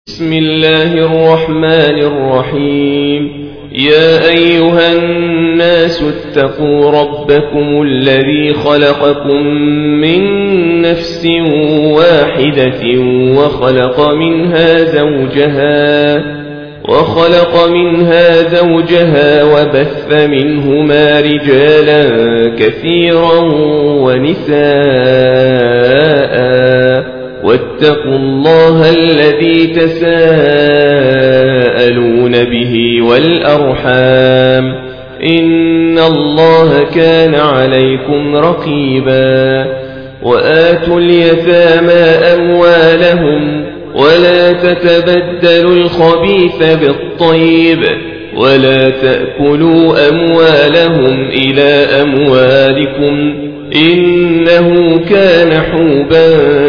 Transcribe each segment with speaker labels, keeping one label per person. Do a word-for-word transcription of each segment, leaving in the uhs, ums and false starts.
Speaker 1: بسم الله الرحمن الرحيم. يا أيها الناس اتقوا ربكم الذي خلقكم من نفس واحدة وخلق منها زوجها وخلق منها زوجها وبث منهما رجالا كثيرا ونساء واتقوا الله الذي تساءلون به والأرحام إن الله كان عليكم رقيبا. وآتوا اليتامى أموالهم ولا تتبدلوا الخبيث بالطيب ولا تأكلوا أموالهم إلى أموالكم إنه كان حوبا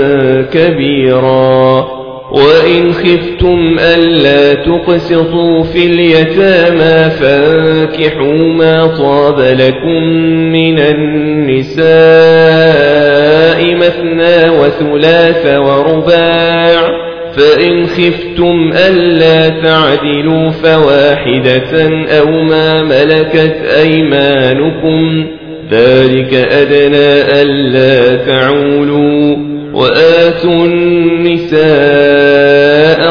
Speaker 1: كبيرا. وإن خفتم ألا تقسطوا في اليتامى فانكحوا ما طاب لكم من النساء مثنى وثلاث ورباع، فإن خفتم ألا تعدلوا فواحدة أو ما ملكت أيمانكم ذلك أدنى ألا تعولوا. وآتوا النساء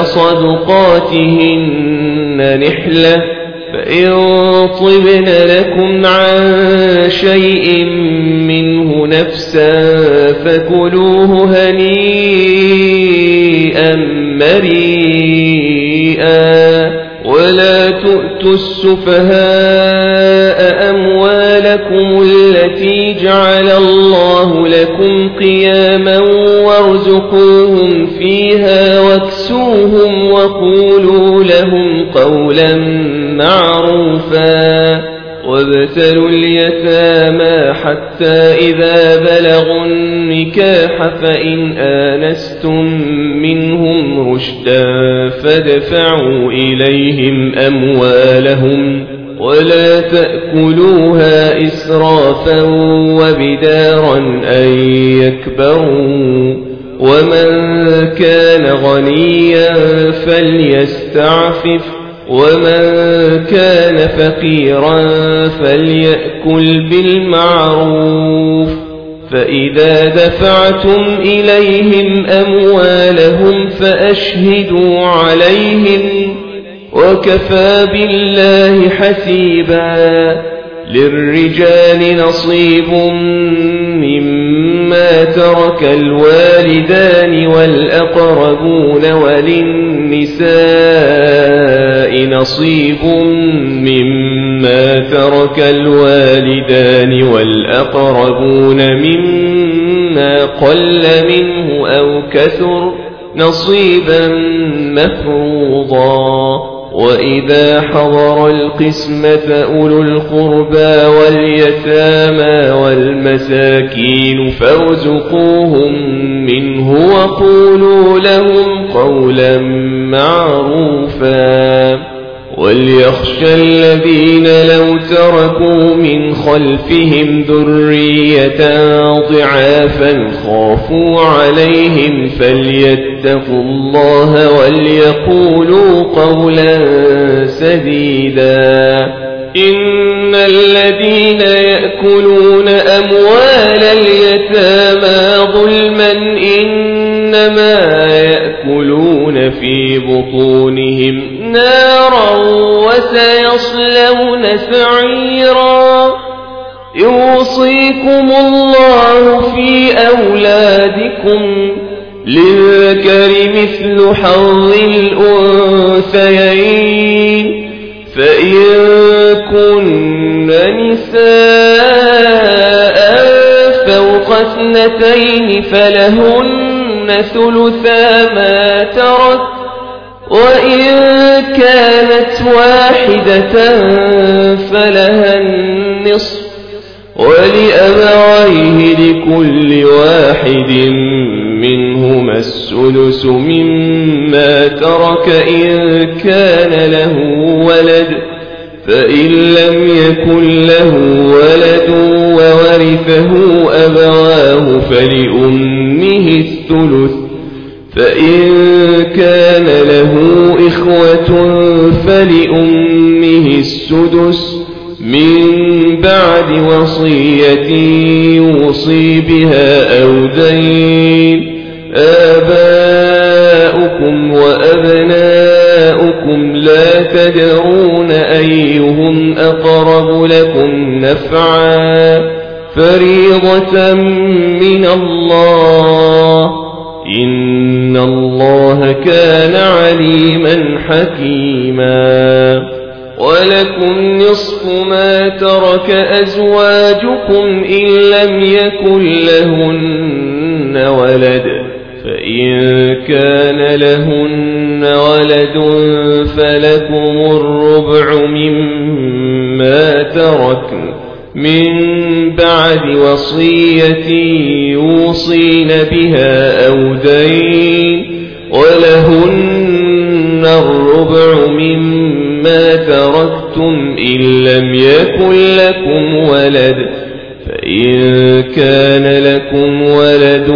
Speaker 1: صدقاتهن نحلة، فإن طبن لكم عن شيء منه نفسا فكلوه هنيئا مريئا. ولا تؤتوا السفهاء أموالكم التي جعل الله لكم قياما وارزقوهم فيها واكسوهم وقولوا لهم قولا معروفا. وابتلوا اليتامى حتى إذا بلغوا النكاح فإن آنستم منهم رشدا فادفعوا إليهم أموالهم ولا تأكلوها إسرافا وبدارا أن يكبروا. ومن كان غنيا فليستعفف ومن كان فقيرا فليأكل بالمعروف. فإذا دفعتم إليهم أموالهم فأشهدوا عليهم وكفى بالله حسيبا. للرجال نصيب مما ترك الوالدان والأقربون وللنساء نصيب مما ترك الوالدان والأقربون مما قل منه أو كثر نصيبا مفروضا. وإذا حضر القسمة أولو القربى واليتامى والمساكين فارزقوهم منه وقولوا لهم قولا معروفا. وليخشى الذين لو تركوا من خلفهم ذرية ضعافا خافوا عليهم فليتقوا الله وليقولوا قولا سديدا. إن الذين يأكلون أموال اليتامى ظلما إنما يأكلون في بطونهم نارا وسيصلون سعيرا. يوصيكم الله في أولادكم للذكر مثل حظ الأنثيين، فإن كن نساء فوق اثنتين فلهن ثلثا ما ترك، وإن كانت واحدة فلها النصف ولأبويه لكل واحد منهما السدس مما ترك إن كان له ولد، فإن لم يكن له ولد وورثه أبواه فلأمه الثلث، فإن كان له له إخوة فلأمه السدس من بعد وصية يوصي بها أو دين. آباؤكم وأبناؤكم لا تدرون أيهم أقرب لكم نفعا فريضة من الله إن الله كان عليما حكيما. ولكم نصف ما ترك أزواجكم إن لم يكن لهن ولد فإن كان لهن ولد فلكم الربع مما تركن من بعد وصية يوصين بها أو دين. ولهن الربع مما تركتم إن لم يكن لكم ولد فإن كان لكم ولد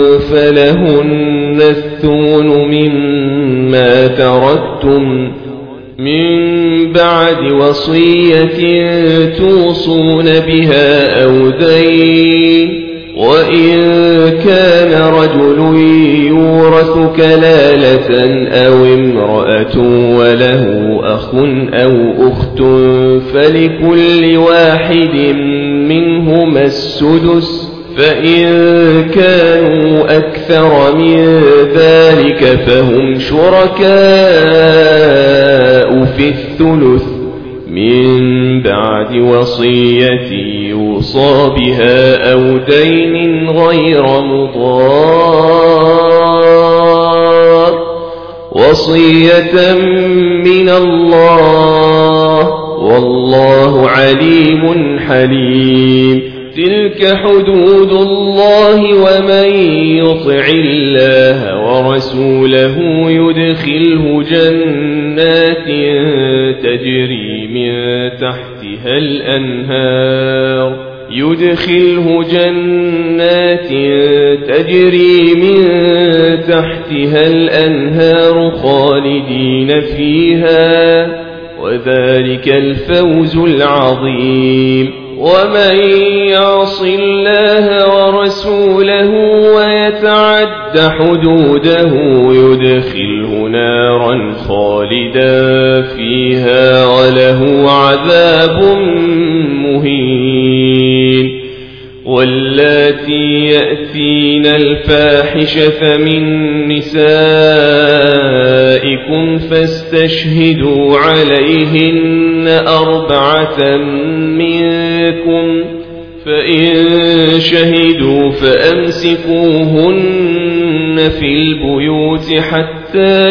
Speaker 1: فلهن الثمن مما تركتم من بعد وصية توصون بها أو دين. وإن كان رجل يورث كلالة أو امرأة وله أخ أو أخت فلكل واحد منهما السدس فإن كانوا أكثر من ذلك فهم شركاء في الثلث من بعد وصية يوصى بها أو دين غير مضار وصية من الله والله عليم حليم. تلك حدود الله ومن يطع الله ورسوله يدخله جنات تجري من تحتها الأنهار يدخله جنات تجري من تحتها الأنهار خالدين فيها وذلك الفوز العظيم. ومن يعص الله ورسوله ويتعد حدوده يدخله نارا خالدا فيها وله عذاب مهين. واللاتي يأتين الفاحشة من نسائكم فاستشهدوا عليهن أربعة منكم فإن شهدوا فأمسكوهن في البيوت حتى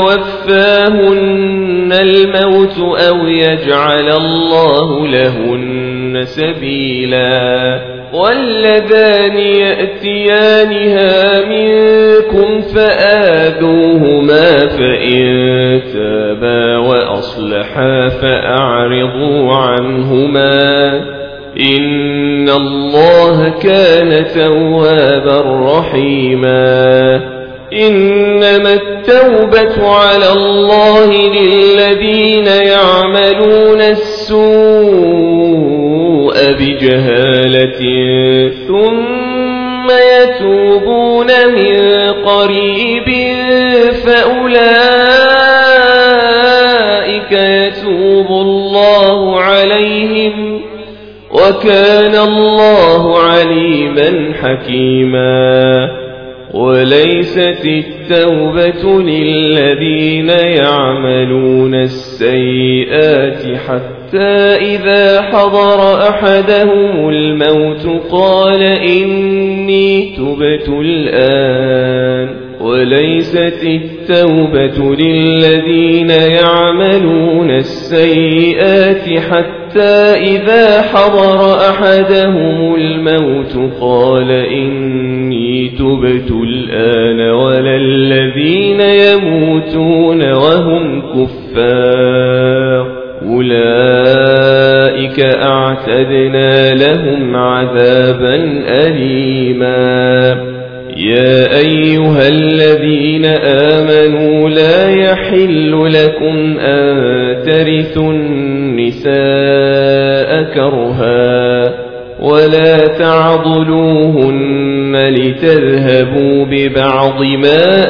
Speaker 1: يتوفاهن الموت أو يجعل الله لهن سبيلا. واللذان يأتيانها منكم فآذوهما فإن تابا وأصلحا فأعرضوا عنهما إن الله كان توابا رحيما. إنما التوبة على الله للذين يعملون السوء بجهالة ثم يتوبون من قريب فأولئك يتوب الله عليهم وكان الله عليما حكيما. وليست التوبة للذين يعملون السيئات حتى إذا حضر أحدهم الموت قال إني تبت الآن. وليست التوبة للذين يعملون السيئات حتى إذا حضر أحدهم الموت قال إني تبت الآن ولا الذين يموتون وهم كفار أولئك أعتدنا لهم عذابا أليما. يا أيها الذين آمنوا لا يحل لكم أن ترثوا النساء كرها ولا تعضلوهن لتذهبوا ببعض ما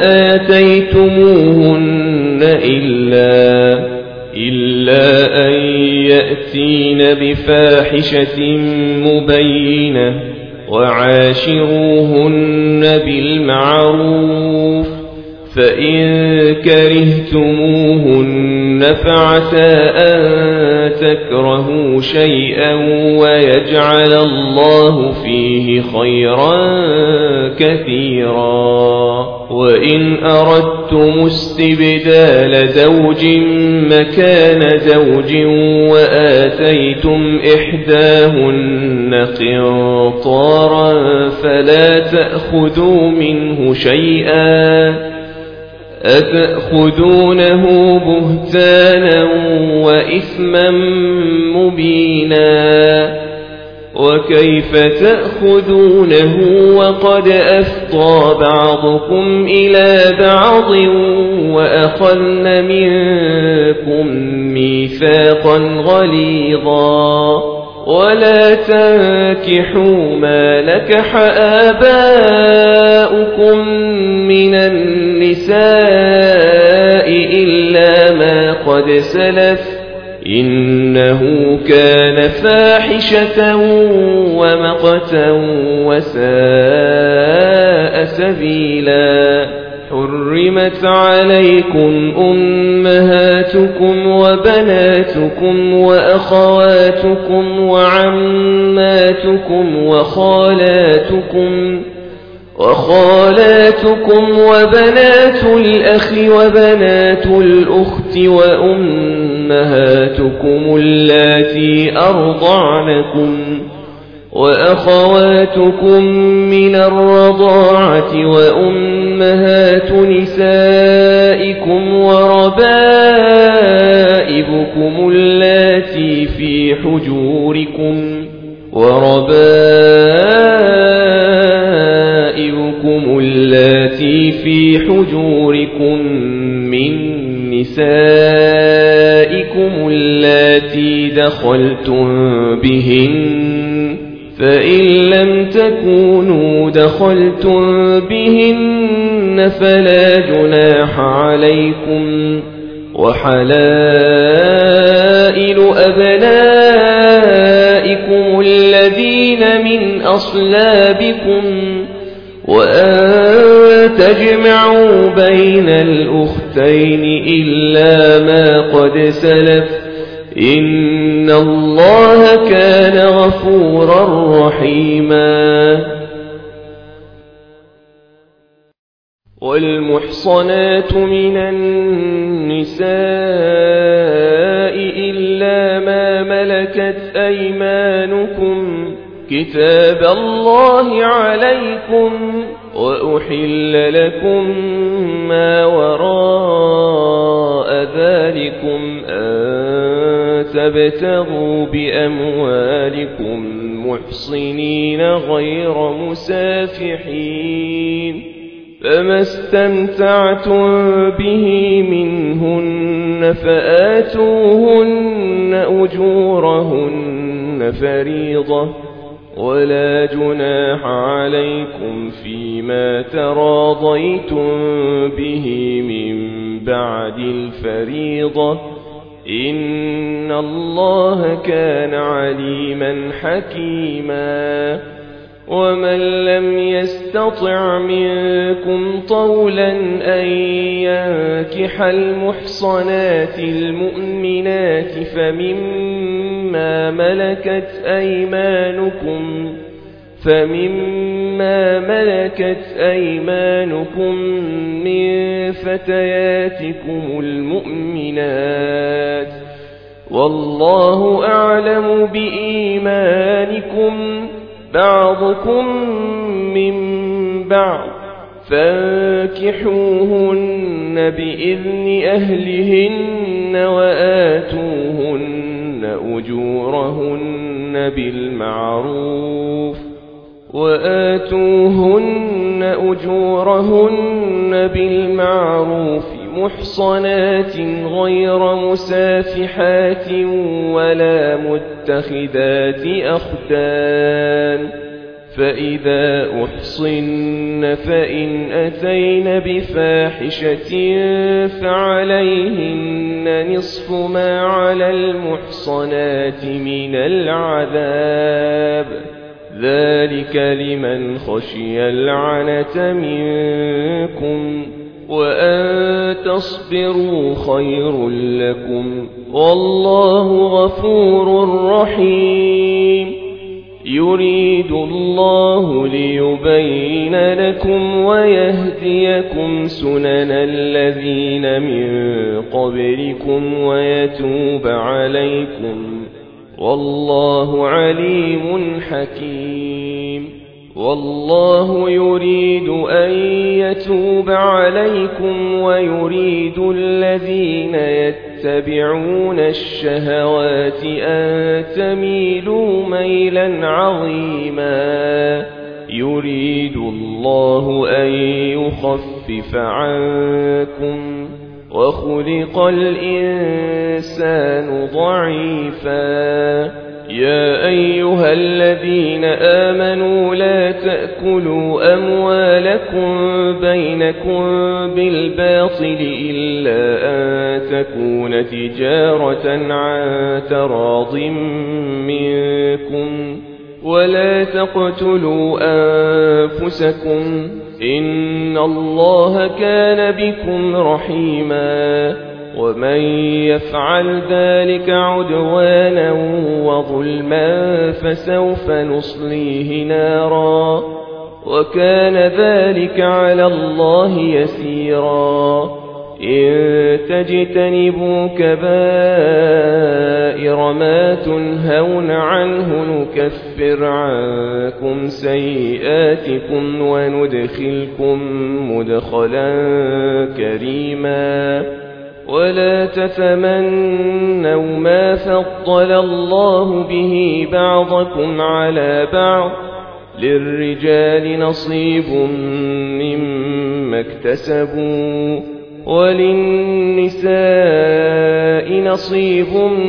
Speaker 1: آتيتموهن إلا, إلا أن يأتين بفاحشة مبينة وعاشروهن بالمعروف فإن كرهتموهن فعسى أن تكرهوا شيئا ويجعل الله فيه خيرا كثيرا وإن أردتم استبدال زوج مكان زوج وآتيتم إحداهن قنطارا فلا تأخذوا منه شيئا أتأخذونه بهتانا وإثما مبينا وكيف تأخذونه وقد أفضى بعضكم إلى بعض وأخذن منكم ميثاقا غليظا ولا تنكحوا ما نكح آباؤكم من النساء إلا ما قد سلف إنه كان فاحشة ومقتا وساء سبيلا حرمت عليكم أمهاتكم وبناتكم وأخواتكم وعماتكم وخالاتكم وخالاتكم وبنات الأخ وبنات الأخت وأمهاتكم اللاتي أرضعنكم وأخواتكم من الرضاعة وأمهات نسائكم وربائبكم اللاتي في حجوركم وربائبكم اللاتي في حجوركم من نسائكم اللاتي دخلتم بهن فإن لم تكونوا دخلتم بهن فلا جناح عليكم وحلائل أبنائكم الذين من أصلابكم وأن تجمعوا بين الأختين إلا ما قد سلف إن الله كان غفورا رحيما والمحصنات من النساء إلا ما ملكت أيمانكم كتاب الله عليكم وأحل لكم ما وراء ذلكم أن تبتغوا بأموالكم محصنين غير مسافحين فما استمتعتم به منهن فآتوهن أجورهن فريضة ولا جناح عليكم فيما تراضيتم به من بعد الفريضة إن الله كان عليما حكيما ومن لم يستطع منكم طولا أن ينكح المحصنات المؤمنات فمما ملكت أيمانكم فمما ملكت أيمانكم من فتياتكم المؤمنات والله أعلم بإيمانكم بعضكم من بعض فانكحوهن بإذن أهلهن وآتوهن أجورهن بالمعروف وآتوهن أجورهن بالمعروف محصنات غير مسافحات ولا متخذات أخدان، فإذا أحصن فإن أتين بفاحشة فعليهن نصف ما على المحصنات من العذاب، ذلك لمن خشي العنة منكم، وأن تصبروا خير لكم، والله غفور رحيم. يريد الله ليبين لكم ويهديكم سنن الذين من قبلكم ويتوب عليكم، والله عليم حكيم. والله يريد أن يتوب عليكم ويريد الذين يتبعون الشهوات أن تميلوا ميلا عظيما. يريد الله أن يخفف عنكم وخلق الإنسان ضعيفا. يا أيها الذين آمنوا لا تأكلوا أموالكم بينكم بالباطل إلا أن تكون تجارة عن تراض منكم، ولا تقتلوا أنفسكم إن الله كان بكم رحيما. ومن يفعل ذلك عدوانا وظلما فسوف نصليه نارا، وكان ذلك على الله يسيرا. إن تجتنبوا كبائر ما تنهون عنه نكفر عنكم سيئاتكم وندخلكم مدخلا كريما. ولا تتمنوا ما فضل الله به بعضكم على بعض، للرجال نصيب مما اكتسبوا وللنساء نصيب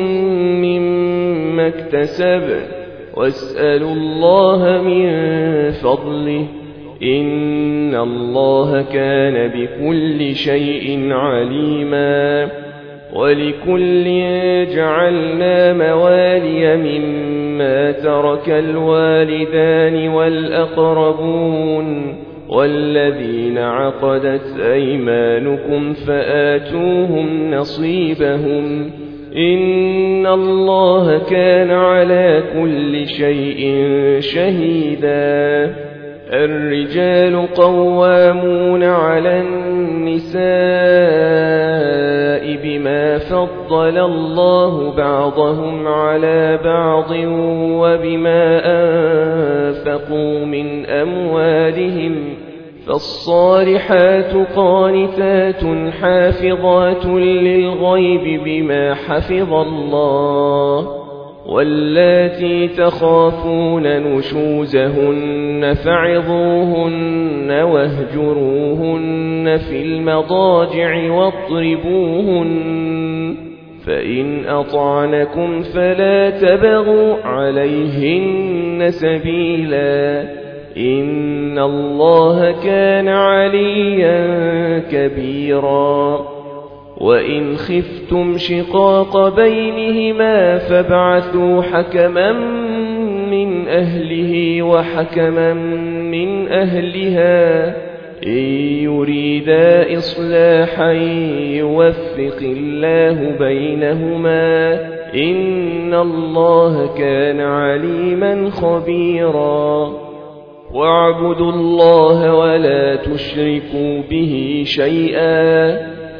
Speaker 1: مما اكتسبن، واسألوا الله من فضله إن الله كان بكل شيء عليما. ولكل جعلنا موالي مما ترك الوالدان والأقربون والذين عقدت أيمانكم فآتوهم نصيبهم إن الله كان على كل شيء شهيدا. الرجال قوامون على النساء بما فضل الله بعضهم على بعض وبما أنفقوا من أموالهم، فالصالحات قانتات حافظات للغيب بما حفظ الله، واللاتي تخافون نشوزهن فعظوهن واهجروهن في المضاجع واضربوهن، فإن أطعنكم فلا تبغوا عليهن سبيلا إن الله كان عليا كبيرا. وإن خفتم شقاق بينهما فابعثوا حكما من أهله وحكما من أهلها إن يريدا إصلاحا يوفق الله بينهما إن الله كان عليما خبيرا. واعبدوا الله ولا تشركوا به شيئا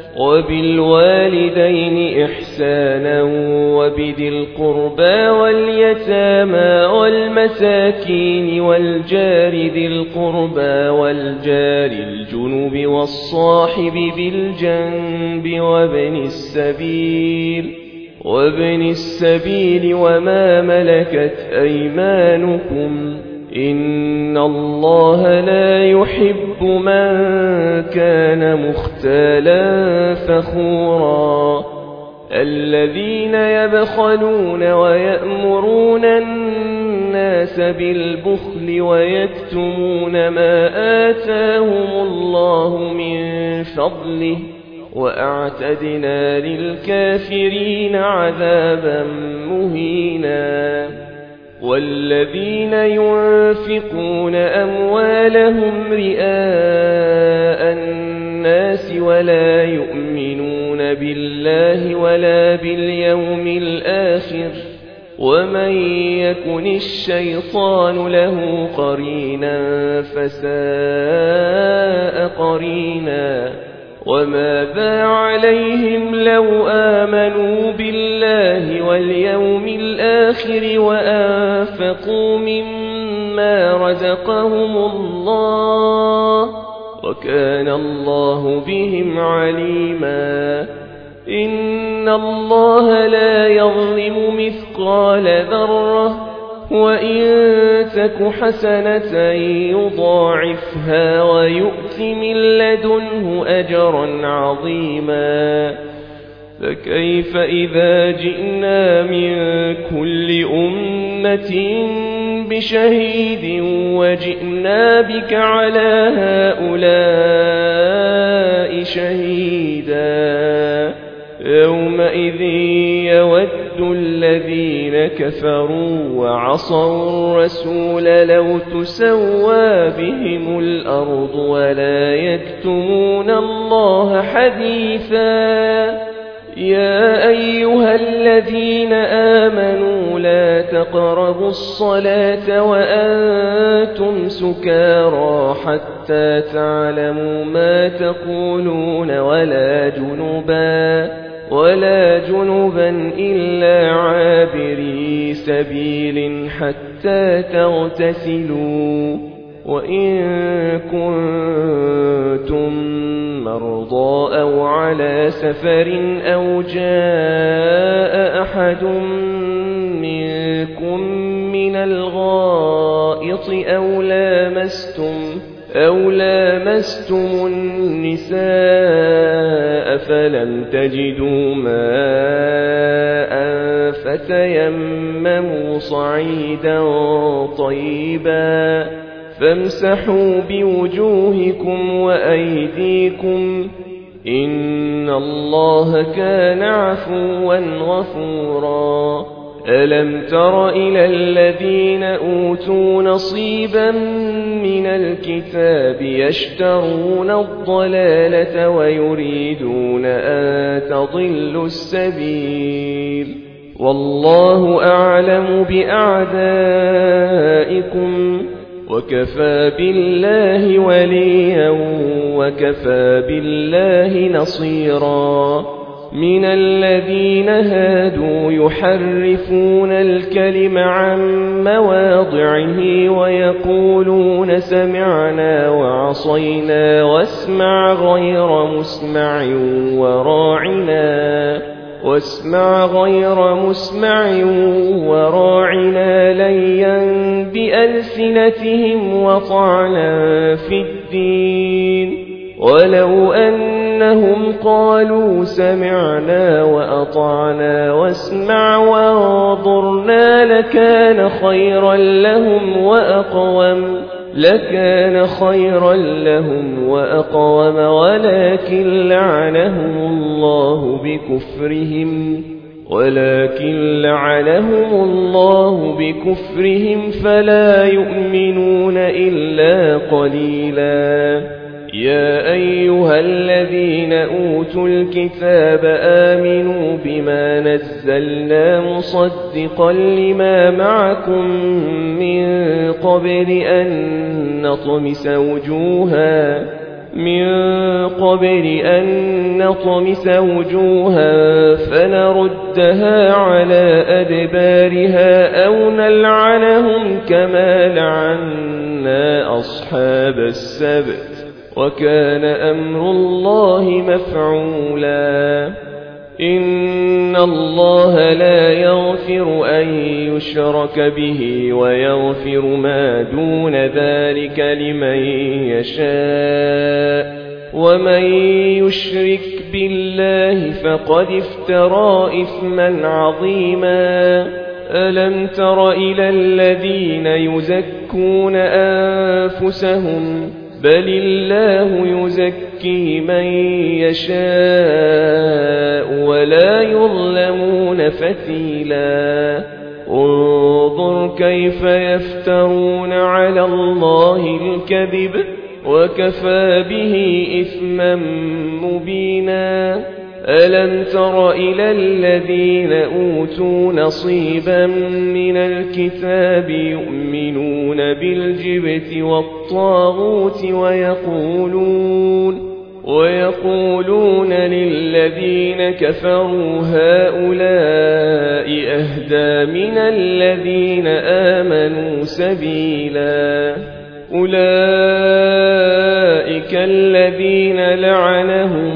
Speaker 1: وبالوالدين إحسانا وبذي القربى واليتامى والمساكين والجار ذي القربى والجار الجنب والصاحب بالجنب وابن السبيل وابن السبيل وما ملكت أيمانكم إن الله لا يحب من كان مختالا فخورا الذين يبخلون ويأمرون الناس بالبخل ويكتمون ما آتاهم الله من فضله وأعتدنا للكافرين عذابا مهينا والذين ينفقون أموالهم رئاء الناس ولا يؤمنون بالله ولا باليوم الآخر ومن يكن الشيطان له قرينا فساء قرينا وماذا عليهم لو آمنوا بالله واليوم الآخر وأنفقوا مما رزقهم الله وكان الله بهم عليما إن الله لا يظلم مثقال ذرة وإن تك حسنة يضاعفها ويؤت من لدنه أجرا عظيما فكيف إذا جئنا من كل أمة بشهيد وجئنا بك على هؤلاء شهيدا يومئذ يود الذين كفروا وعصوا الرسول لو تسوى بهم الأرض ولا يكتمون الله حديثا يا أيها الذين آمنوا لا تقربوا الصلاة وأنتم سكارى حتى تعلموا ما تقولون ولا جنبا ولا جنبا إلا عابري سبيل حتى تغتسلوا وإن كنتم مرضى أو على سفر أو جاء أحد منكم من الغائط أو لامستم أو لامستم النساء فلم تجدوا ماء فتيمموا صعيدا طيبا فامسحوا بوجوهكم وأيديكم إن الله كان عفوا غفورا ألم تر إلى الذين أوتوا نصيبا من الكتاب يشترون الضلالة ويريدون أن تضلوا السبيل والله أعلم بأعدائكم وكفى بالله وليا وكفى بالله نصيرا من الذين هادوا يحرفون الكلم عن مواضعه ويقولون سمعنا وعصينا واسمع غير مسمع وراعنا واسمع غير مسمع وراعنا ليا بألسنتهم وطعنا في الدين ولو أنهم قالوا سمعنا وأطعنا واسمع وانظرنا لكان خيرا لهم وأقوم لكان خيرا لهم وأقوم ولكن لعنهم الله بكفرهم ولكن لعنهم الله بكفرهم فلا يؤمنون إلا قليلا يا أيها الذين أوتوا الكتاب آمنوا بما نزلنا مصدقا لما معكم من قبل أن نطمس وجوها من قبل أن نطمس وجوها فنردها على أدبارها أو نلعنهم كما لعنا أصحاب السبت وكان أمر الله مفعولا إن إن الله لا يغفر أن يشرك به ويغفر ما دون ذلك لمن يشاء ومن يشرك بالله فقد افترى إثما عظيما ألم تر إلى الذين يزكون أنفسهم بل الله يزكي من يشاء ولا يظلمون فتيلا انظر كيف يفترون على الله الكذب وكفى به إثما مبينا ألم تر إلى الذين أوتوا نصيبا من الكتاب يؤمنون بالجبت والطاغوت ويقولون ويقولون للذين كفروا هؤلاء أهدى من الذين آمنوا سبيلا أولئك الذين لعنهم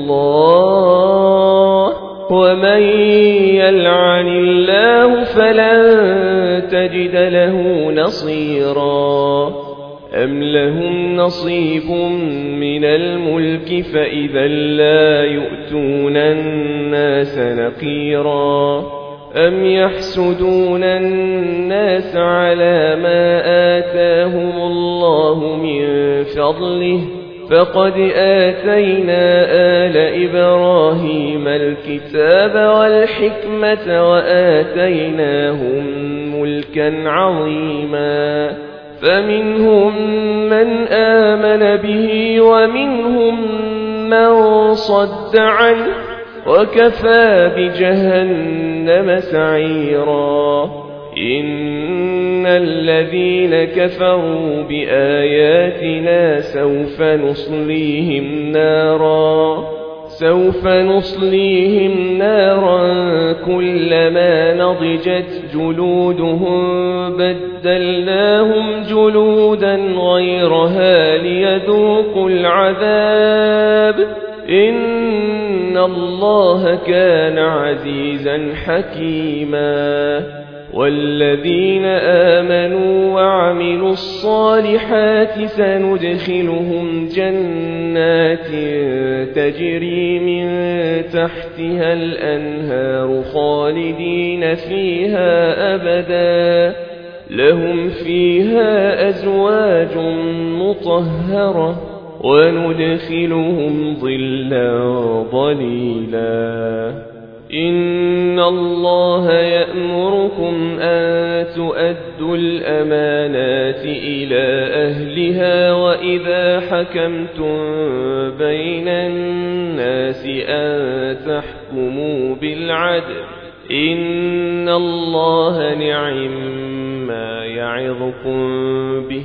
Speaker 1: الله ومن يلعن الله فلن تجد له نصيرا أم لهم نصيب من الملك فإذا لا يؤتون الناس نقيرا أم يحسدون الناس على ما آتاهم الله من فضله فقد آتينا آل إبراهيم الكتاب والحكمة وآتيناهم ملكا عظيما فمنهم من آمن به ومنهم من صد عنه وكفى بجهنم سعيرا إن الذين كفروا بآياتنا سوف نصليهم نارا سوف نصليهم نارا كلما نضجت جلودهم بدلناهم جلودا غيرها ليذوقوا العذاب إن الله كان عزيزا حكيما والذين آمنوا وعملوا الصالحات سندخلهم جنات تجري من تحتها الأنهار خالدين فيها أبدا لهم فيها أزواج مطهرة وندخلهم ظلا ظليلا إن الله يأمركم أن تؤدوا الأمانات إلى أهلها وإذا حكمتم بين الناس أن تحكموا بالعدل إن الله نعم ما يعظكم به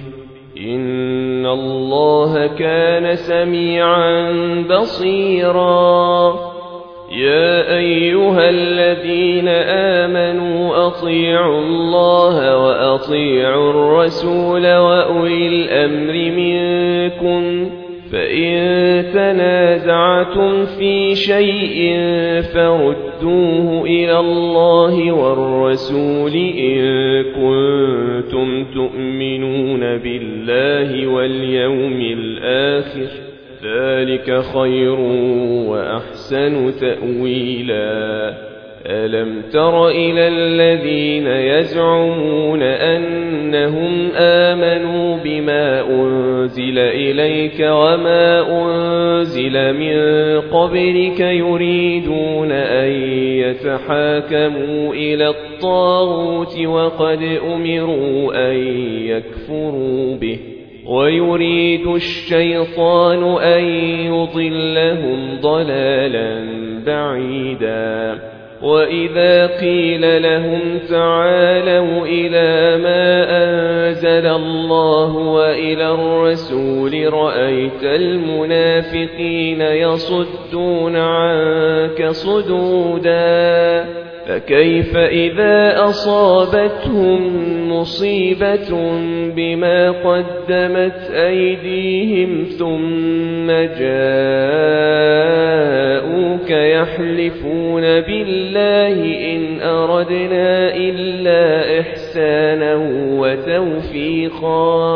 Speaker 1: إن الله كان سميعا بصيرا يا أيها الذين آمنوا أطيعوا الله وأطيعوا الرسول وأولي الأمر منكم فإن تنازعتم في شيء فردوه إلى الله والرسول إن كنتم تؤمنون بالله واليوم الآخر ذلك خير وأحسن تأويلا ألم تر إلى الذين يزعمون أنهم آمنوا بما أنزل إليك وما أنزل من قبلك يريدون أن يتحاكموا إلى الطاغوت وقد أمروا أن يكفروا به ويريد الشيطان أن يضلهم ضلالا بعيدا وإذا قيل لهم تعالوا إلى ما أنزل الله وإلى الرسول رأيت المنافقين يصدون عنك صدودا فكيف إذا أصابتهم مصيبة بما قدمت أيديهم ثم جاءوك يحلفون بالله الله إن أردنا إلا إحسانا وتوفيقا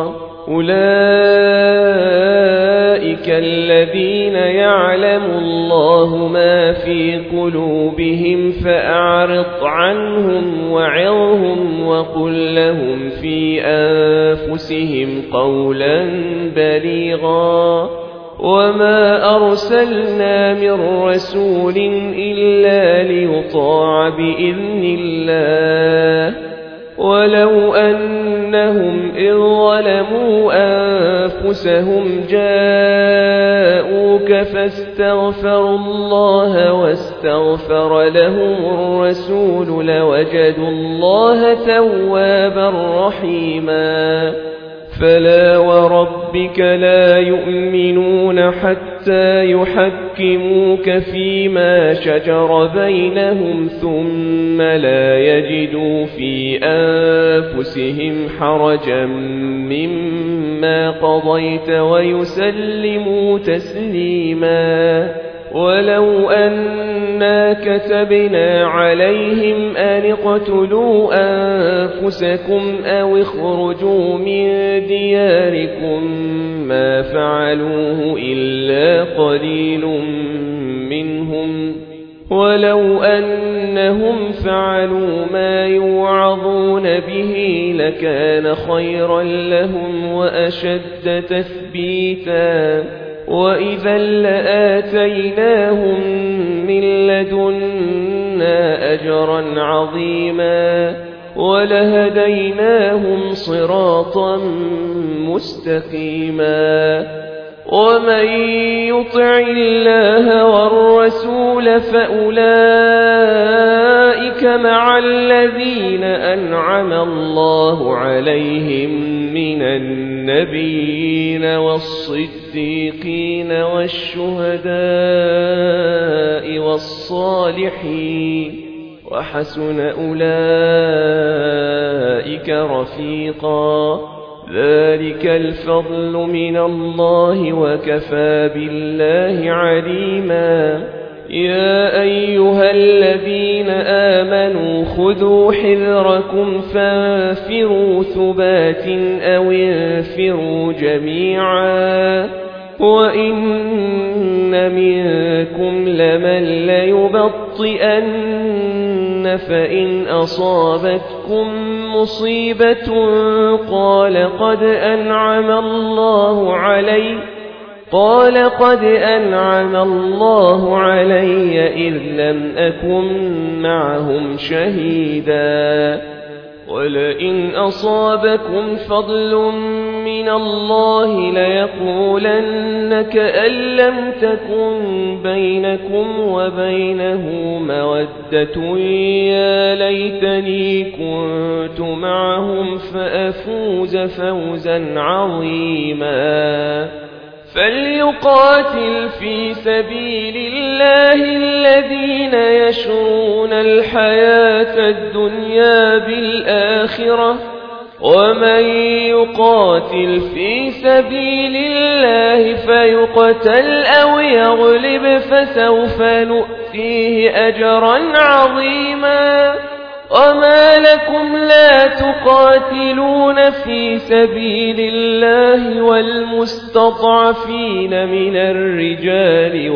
Speaker 1: أولئك الذين يعلم الله ما في قلوبهم فأعرض عنهم وعظهم وقل لهم في أنفسهم قولا بليغا وما أرسلنا من رسول إلا ليطاع بإذن الله ولو أنهم إذ ظلموا أنفسهم جاءوك فاستغفروا الله واستغفر لهم الرسول لوجدوا الله توابا رحيما فلا وربك لا يؤمنون حتى يحكموك فيما شجر بينهم ثم لا يجدوا في أنفسهم حرجا مما قضيت ويسلموا تسليما ولو أنا كتبنا عليهم أن اقتلوا أنفسكم أو اخرجوا من دياركم ما فعلوه إلا قليل منهم ولو أنهم فعلوا ما يوعظون به لكان خيرا لهم وأشد تثبيتا وإذا لآتيناهم من لدنا أجرا عظيما ولهديناهم صراطا مستقيما ومن يطع الله والرسول فأولئك مع الذين أنعم الله عليهم من النبيين والصديقين والشهداء والصالحين وحسن أولئك رفيقا ذلك الفضل من الله وكفى بالله عليما يا أيها الذين آمنوا خذوا حذركم فانفروا ثبات أو انفروا جميعا وإن منكم لمن ليبطئن فإن أصابتكم مصيبة قال قد أنعم الله علي قال قد أنعم الله علي إذ لم أكن معهم شهيدا ولئن أصابكم فضل من الله ليقولن كأن لم تكن بينكم وبينه مودة يا ليتني كنت معهم فأفوز فوزا عظيما فليقاتل في سبيل الله الذين يشرون الحياة الدنيا بالآخرة ومن يقاتل في سبيل الله فيقتل أو يغلب فسوف نؤتيه أجرا عظيما وما لكم لا تقاتلون في سبيل الله والمستضعفين من الرجال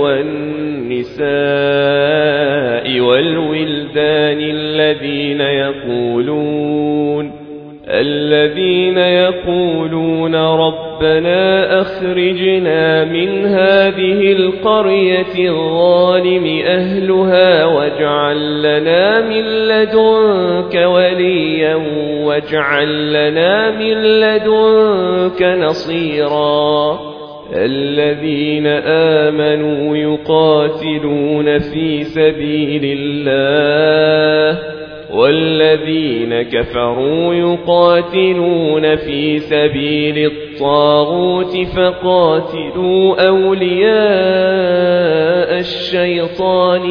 Speaker 1: والنساء والولدان الذين يقولون الذين يقولون ربنا أخرجنا من هذه القرية الظالم أهلها واجعل لنا من لدنك وليا واجعل لنا من لدنك نصيرا الذين آمنوا يقاتلون في سبيل الله والذين كفروا يقاتلون في سبيل الطاغوت فقاتلوا أولياء الشيطان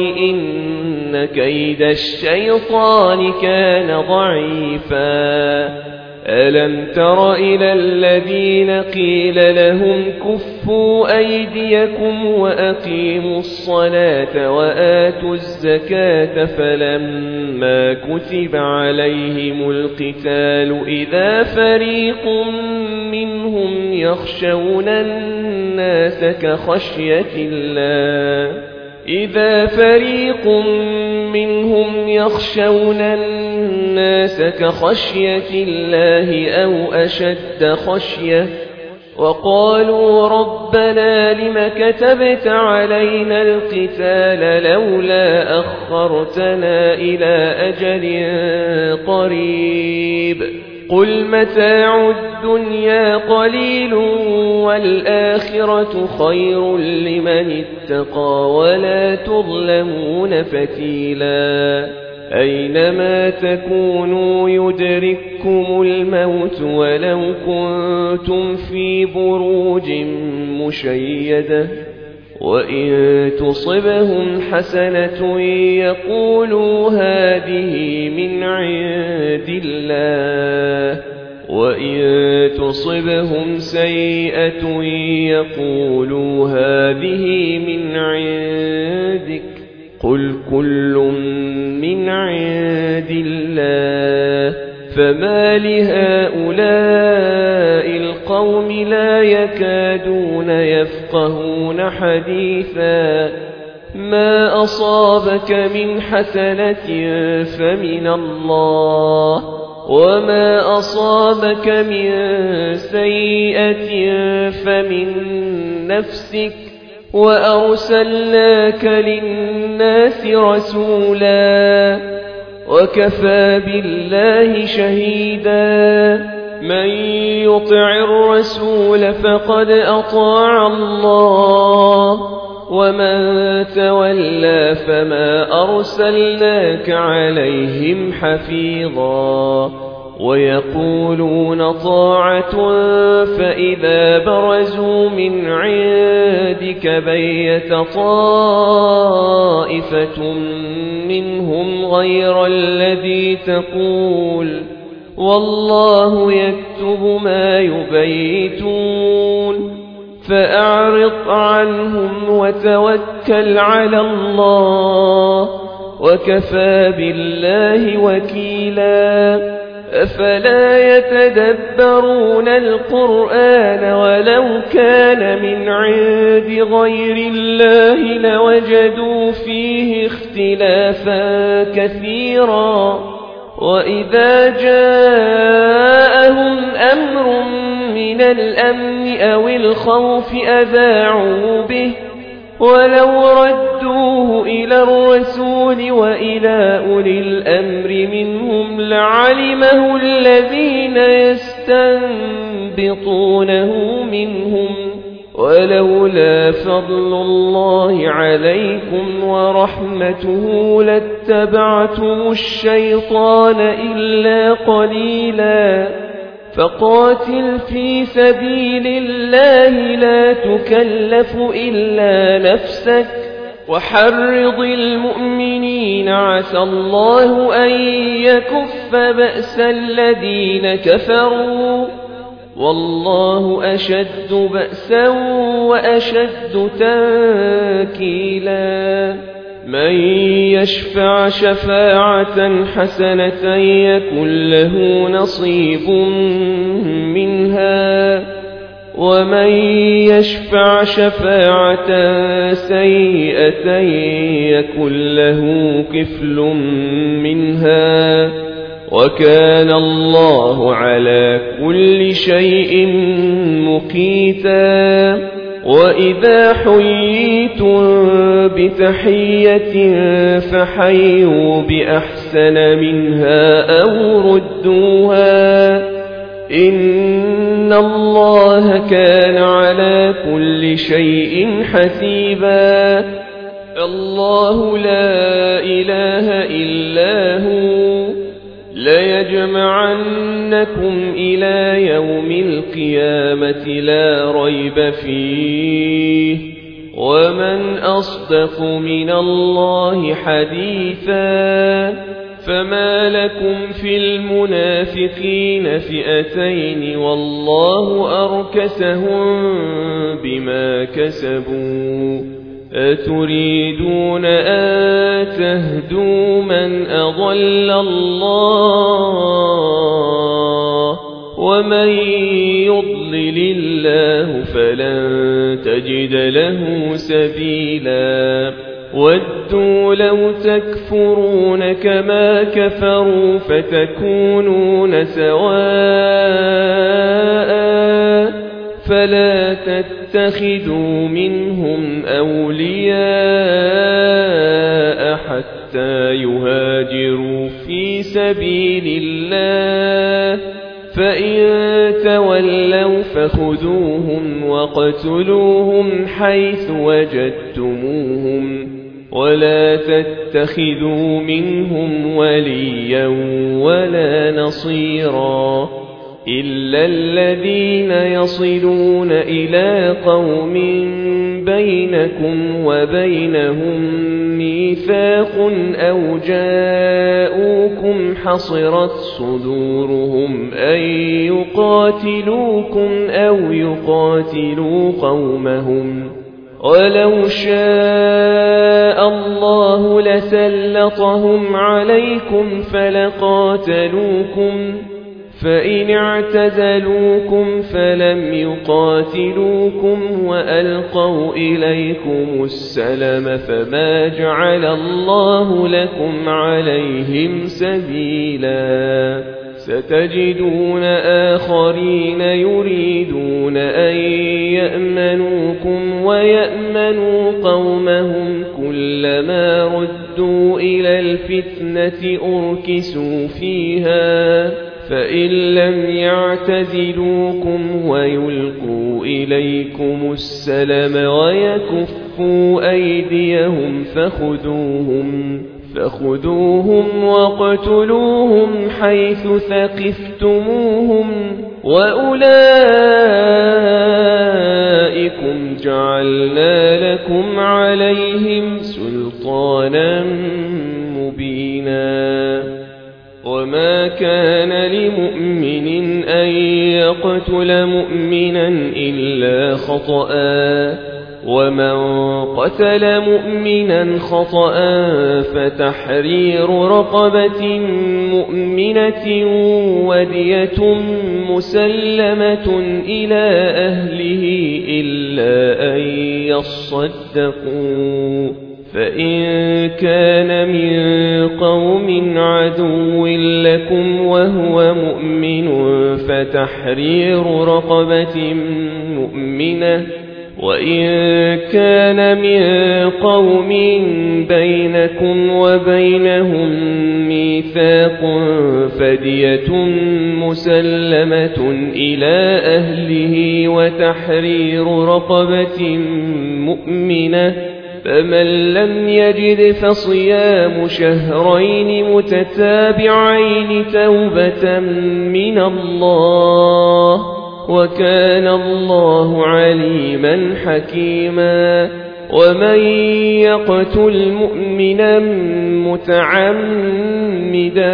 Speaker 1: إن كيد الشيطان كان ضعيفا ألم تر إلى الذين قيل لهم كفوا أيديكم وأقيموا الصلاة وآتوا الزكاة فلما كتب عليهم القتال إذا فريق منهم يخشون الناس كخشية الله إذا فريق منهم يخشون الناس كخشية الله أو أشد خشية وقالوا ربنا لم كتبت علينا القتال لولا أخرتنا إلى أجل قريب قل متاع الدنيا قليل والآخرة خير لمن اتقى ولا تظلمون فتيلا أينما تكونوا يدرككم الموت ولو كنتم في بروج مشيدة وإن تصبهم حسنة يقولوا هذه من عند الله وإن تصبهم سيئة يقولوا هذه من عندك قل كل من عند الله فما لهؤلاء القوم لا يكادون يفقهون حديثا ما أصابك من حسنة فمن الله وما أصابك من سيئة فمن نفسك وأرسلناك للناس رسولا وكفى بالله شهيدا من يطع الرسول فقد أطاع الله ومن تولى فما أرسلناك عليهم حفيظا ويقولون طاعة فإذا برزوا من عندك بيت طائفة منهم غير الذي تقول والله يكتب ما يبيتون فأعرض عنهم وتوكل على الله وكفى بالله وكيلا أفلا يتدبرون القرآن ولو كان من عند غير الله لوجدوا فيه اختلافا كثيرا وإذا جاءهم أمر من الأمن أو الخوف أذاعوا به ولو ردوه إلى الرسول وإلى أولي الأمر منهم لعلمه الذين يستنبطونه منهم ولولا فضل الله عليكم ورحمته لاتبعتم الشيطان إلا قليلا فقاتل في سبيل الله لا تكلف إلا نفسك وحرض المؤمنين عسى الله أن يكف بأس الذين كفروا والله أشد بأسا وأشد تنكيلا من يشفع شفاعة حسنة يكن له نصيب منها ومن يشفع شفاعة سيئة يكن له كفل منها وكان الله على كل شيء مقيتا وإذا حييتم بتحية فحيوا بأحسن منها أو ردوها إن الله كان على كل شيء حسيبا الله لا إله إلا هو ليجمعنكم إلى يوم القيامة لا ريب فيه ومن أصدق من الله حديثا فما لكم في المنافقين فئتين والله أركسهم بما كسبوا أتريدون أن تهدوا من أضل الله ومن يضلل الله فلن تجد له سبيلا ودوا لو تكفرون كما كفروا فتكونون سواء فلا تتخذوا منهم أولياء حتى يهاجروا في سبيل الله فإن تولوا فخذوهم وقتلوهم حيث وجدتموهم ولا تتخذوا منهم وليا ولا نصيرا إلا الذين يصلون إلى قوم بينكم وبينهم ميثاق أو جاءوكم حصرت صدورهم أن يقاتلوكم أو يقاتلوا قومهم ولو شاء الله لسلطهم عليكم فلقاتلوكم فإن اعتزلوكم فلم يقاتلوكم وألقوا إليكم السلم فما جعل الله لكم عليهم سبيلا ستجدون آخرين يريدون أن يأمنوكم ويأمنوا قومهم كلما ردوا إلى الفتنة أركسوا فيها فإن لم يعتزلوكم ويلقوا إليكم السلم ويكفوا أيديهم فخذوهم فخذوهم وقتلوهم حيث ثقفتموهم وأولئكم جعلنا لكم عليهم سلطانا مبينا وما كان لمؤمن أن يقتل مؤمنا إلا خطأ ومن قتل مؤمنا خطأ فتحرير رقبة مؤمنة ودية مسلمة إلى أهله إلا أن يصدقوا فإن كان من قوم عدو لكم وهو مؤمن فتحرير رقبة مؤمنة وإن كان من قوم بينكم وبينهم ميثاق فدية مسلمة إلى أهله وتحرير رقبة مؤمنة فمن لم يجد فصيام شهرين متتابعين توبة من الله وكان الله عليما حكيما ومن يقتل مؤمنا متعمدا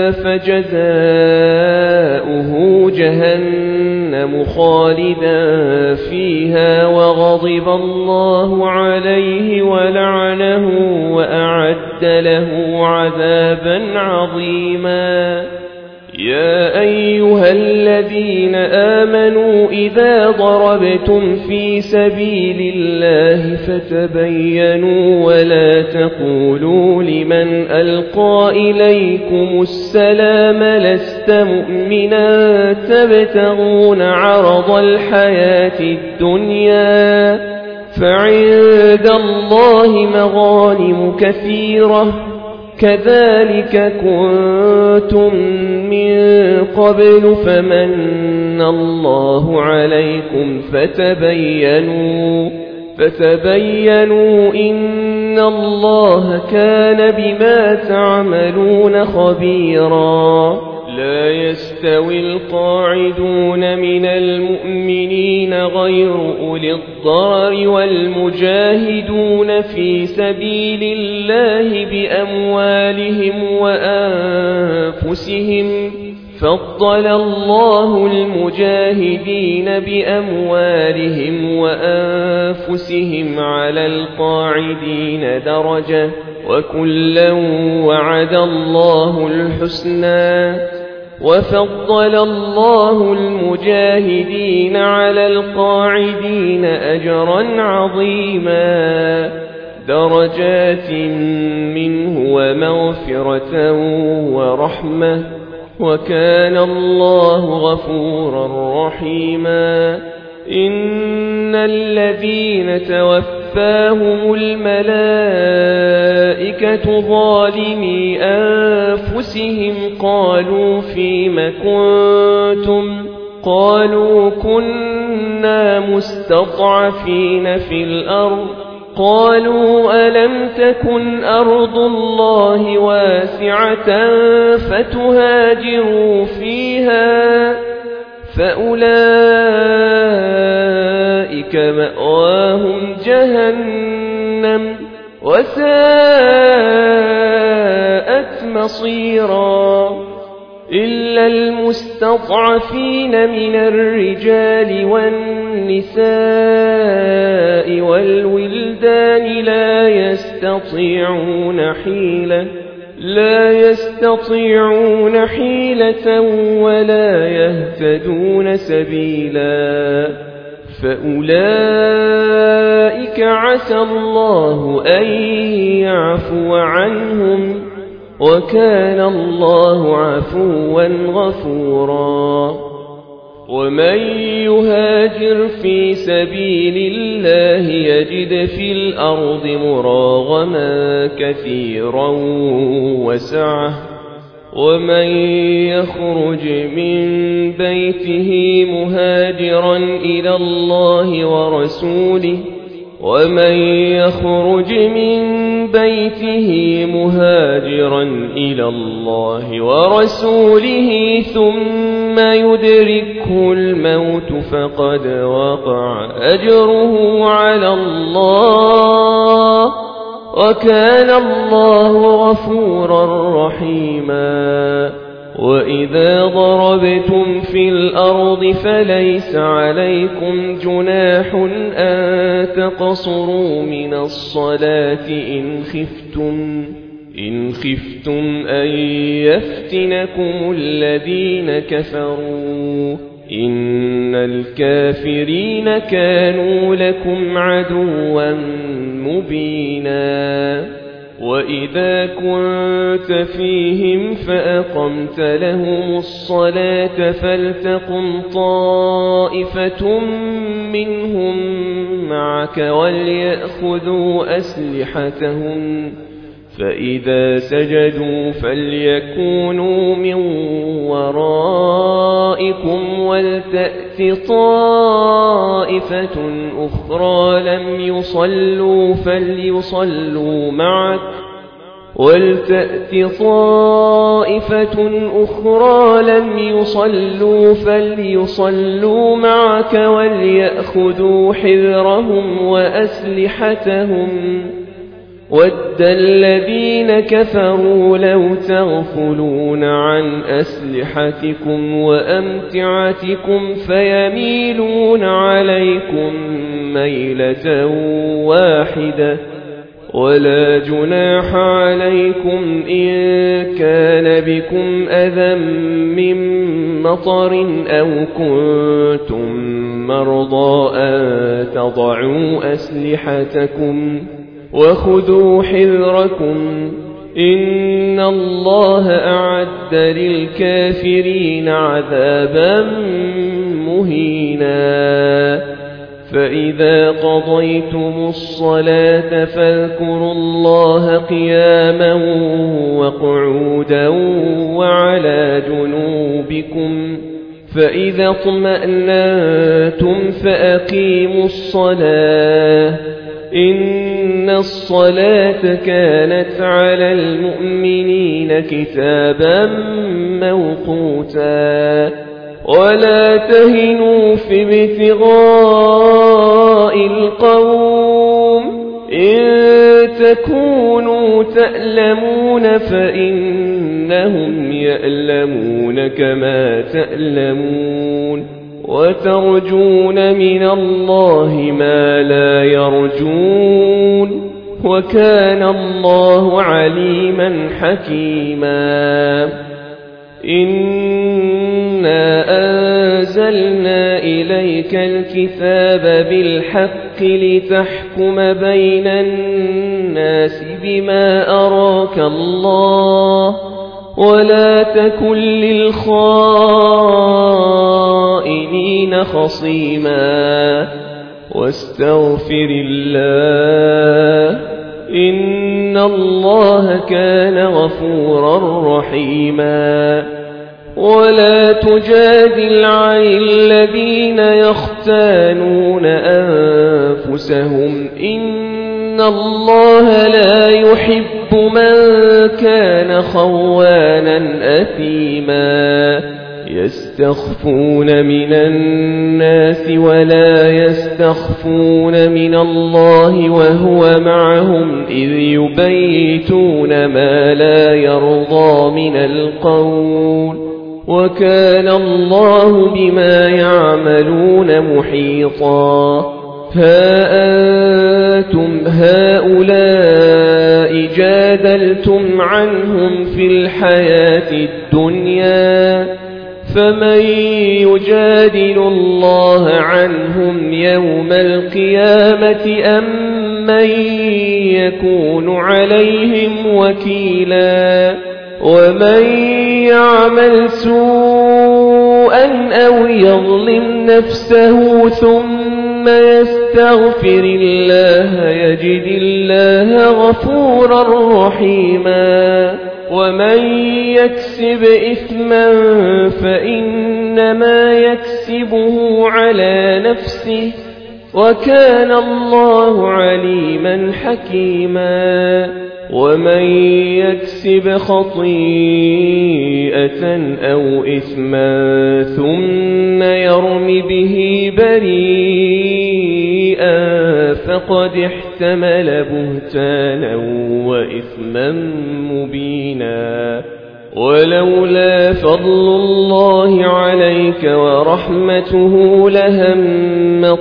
Speaker 1: فجزاؤه جهنم خالدا فيها وغضب الله عليه ولعنه وأعد له عذابا عظيما يا أيها الذين آمنوا إذا ضربتم في سبيل الله فتبينوا ولا تقولوا لمن ألقى إليكم السلام لست مؤمنا تبتغون عرض الحياة الدنيا فعند الله مغانم كثيرة كذلك كنتم من قبل فمن الله عليكم فتبينوا فتبينوا إن الله كان بما تعملون خبيرا لا يستوي القاعدون من المؤمنين غير أولي الضرر والمجاهدون في سبيل الله بأموالهم وأنفسهم فضل الله المجاهدين بأموالهم وأنفسهم على القاعدين درجة وكلا وعد الله الحسنى وفضل الله المجاهدين على القاعدين أجرا عظيما درجات منه ومغفرة ورحمة وكان الله غفورا رحيما إن الذين توفاهم الملائكة ظالمي أنفسهم قالوا فيم كنتم قالوا كنا مستضعفين في الأرض قالوا ألم تكن أرض الله واسعة فتهاجروا فيها فأولئك مأواهم جهنم وساءت مصيرا إلا المستضعفين من الرجال والنساء والولدان لا يستطيعون حيلة لا يستطيعون حيلة ولا يهتدون سبيلا فأولئك عسى الله أن يعفو عنهم وكان الله عفوا غفورا ومن يهاجر في سبيل الله يجد في الأرض مراغما كثيرا وسعة ومن يخرج من بيته مهاجرا إلى الله ورسوله ومن يخرج من بيته مهاجرا إلى الله ورسوله ثم يدركه الموت فقد وقع أجره على الله وكان الله غفورا رحيما وإذا ضربتم في الأرض فليس عليكم جناح أن تقصروا من الصلاة إن خفتم إن خفتم أن يفتنكم الذين كفروا إن الكافرين كانوا لكم عدوا مبينا وإذا كنت فيهم فأقمت لهم الصلاة فلتقم طائفة منهم معك وليأخذوا أسلحتهم فإذا سجدوا فليكونوا من ورائكم ولتأت طائفة أخرى لم يصلوا فليصلوا معك ولتأت طائفة أخرى لم يصلوا فليصلوا معك وليأخذوا حذرهم وأسلحتهم ود الذين كفروا لو تغفلون عن أسلحتكم وأمتعتكم فيميلون عليكم ميلة واحدة ولا جناح عليكم إن كان بكم أذى من مطر أو كنتم مرضى أن تضعوا أسلحتكم وخذوا حذركم إن الله أعد للكافرين عذابا مهينا فإذا قضيتم الصلاة فاذكروا الله قياما وقعودا وعلى جنوبكم فإذا اطمأنتم فأقيموا الصلاة إن الصلاة كانت على المؤمنين كتابا موقوتا ولا تهنوا في ابتغاء القوم إن تكونوا تألمون فإنهم يألمون كما تألمون وترجون من الله ما لا يرجون وكان الله عليما حكيما إنا أنزلنا إليك الكتاب بالحق لتحكم بين الناس بما أراك الله ولا تكن للخائنين خصيما واستغفر الله إن الله كان غفورا رحيما ولا تجادل عن الذين يختانون أنفسهم إن الله لا يحب من كان خوانا أثيما يستخفون من الناس ولا يستخفون من الله وهو معهم إذ يبيتون ما لا يرضى من القول وكان الله بما يعملون محيطا ها أنتم هؤلاء جادلتم عنهم في الحياة الدنيا فمن يجادل الله عنهم يوم القيامة أم من يكون عليهم وكيلا ومن يعمل سوءا أو يظلم نفسه ثم يستغفر الله يجد الله غفورا رحيما ومن يكسب إثما فإنما يكسبه على نفسه وكان الله عليما حكيما ومن يكسب خطيئة أو إثما ثم يرم به بريئا فقد احتمل بهتانا وإثما مبينا ولولا فضل الله عليك ورحمته لهم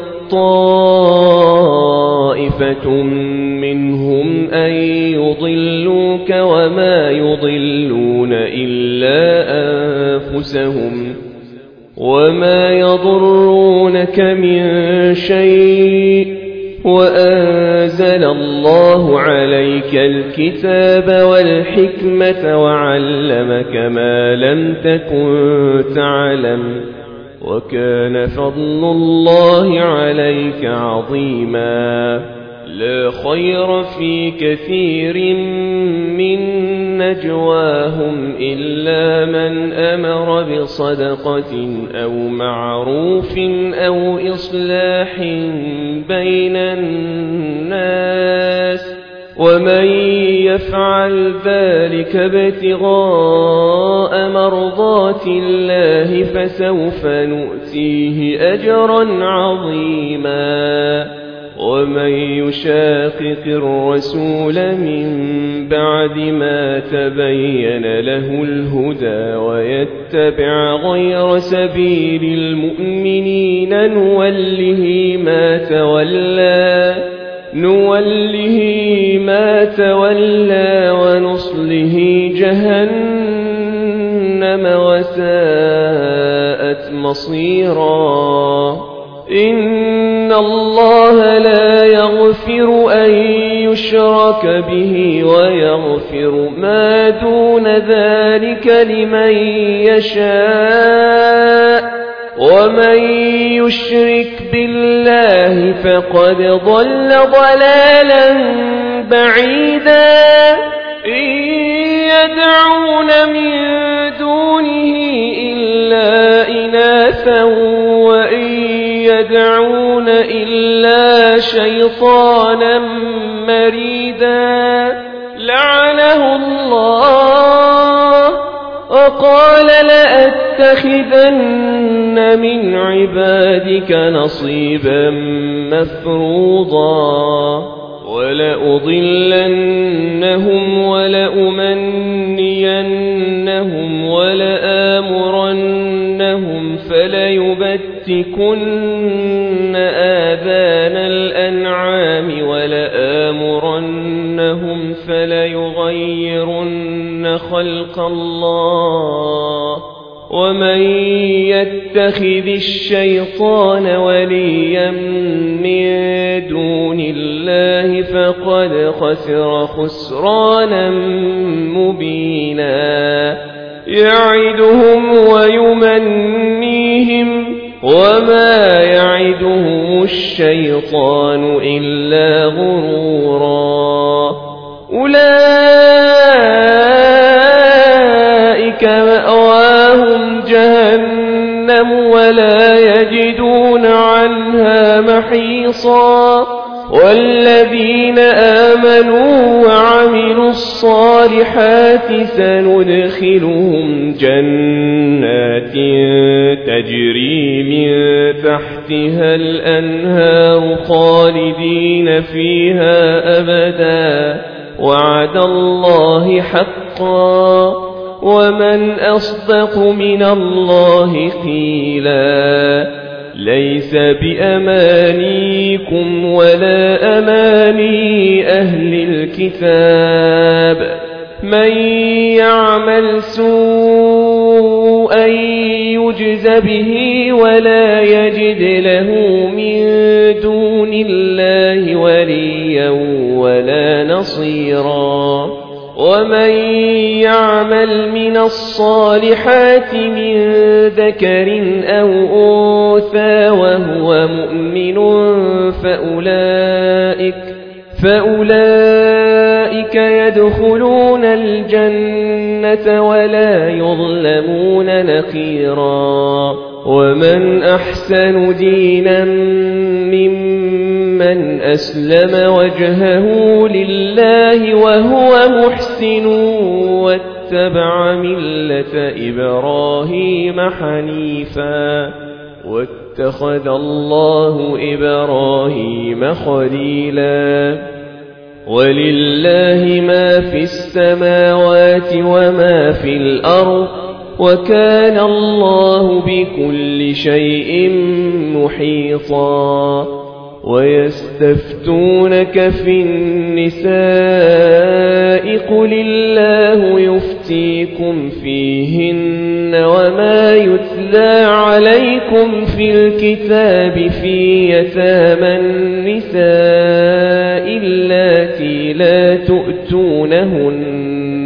Speaker 1: طائفة منهم أن يضلوك وما يضلون إلا أنفسهم وما يضرونك من شيء وأنزل الله عليك الكتاب والحكمة وعلمك ما لم تكن تعلم وكان فضل الله عليك عظيما لا خير في كثير من نجواهم إلا من أمر بصدقة أو معروف أو إصلاح بين الناس ومن يفعل ذلك ابتغاء مرضات الله فسوف نؤتيه أجرا عظيما ومن يشاقق الرسول من بعد ما تبين له الهدى ويتبع غير سبيل المؤمنين نوله ما تولى نوله ما تولى ونصله جهنم وساءت مصيرا إن الله لا يغفر أن يشرك به ويغفر ما دون ذلك لمن يشاء ومن يشرك بالله فقد ضل ضلالا بعيدا إن يدعون من دونه إلا إناثا وإن يدعون إلا شيطانا مريدا لعنه الله وقال لأتخذن من عبادك نصيبا مفروضا ولأضلنهم ولأمنينهم ولآمرنهم فليبتكن آذان الأنعام ولآمرنهم فليغيرن خلق الله ومن يتخذ الشيطان وليا من دون الله فقد خسر خسرانا مبينا يعدهم ويمنيهم وما يعدهم الشيطان إلا غرورا أولئك مأواهم جهنم ولا يجدون عنها محيصا والذين آمنوا وعملوا الصالحات سندخلهم جنات تجري من تحتها الأنهار خالدين فيها أبدا وعد الله حقا ومن أصدق من الله قيلا ليس بأمانيكم ولا أماني أهل الكتاب من يعمل سوءا يجز به ولا يجد له من دون الله وليا ولا نصيرا ومن يعمل من الصالحات من ذكر أو أنثى وهو مؤمن فأولئك, فأولئك يدخلون الجنة ولا يظلمون نقيرا ومن أحسن دينا ممن أسلم وجهه لله وهو محسن واتبع ملة إبراهيم حنيفا واتخذ الله إبراهيم خليلا ولله ما في السماوات وما في الأرض وكان الله بكل شيء محيطا ويستفتونك في النساء قل الله يفتيكم فيهن وما يتلى عليكم في الكتاب في يتامى النساء اللاتي لا تؤتونهن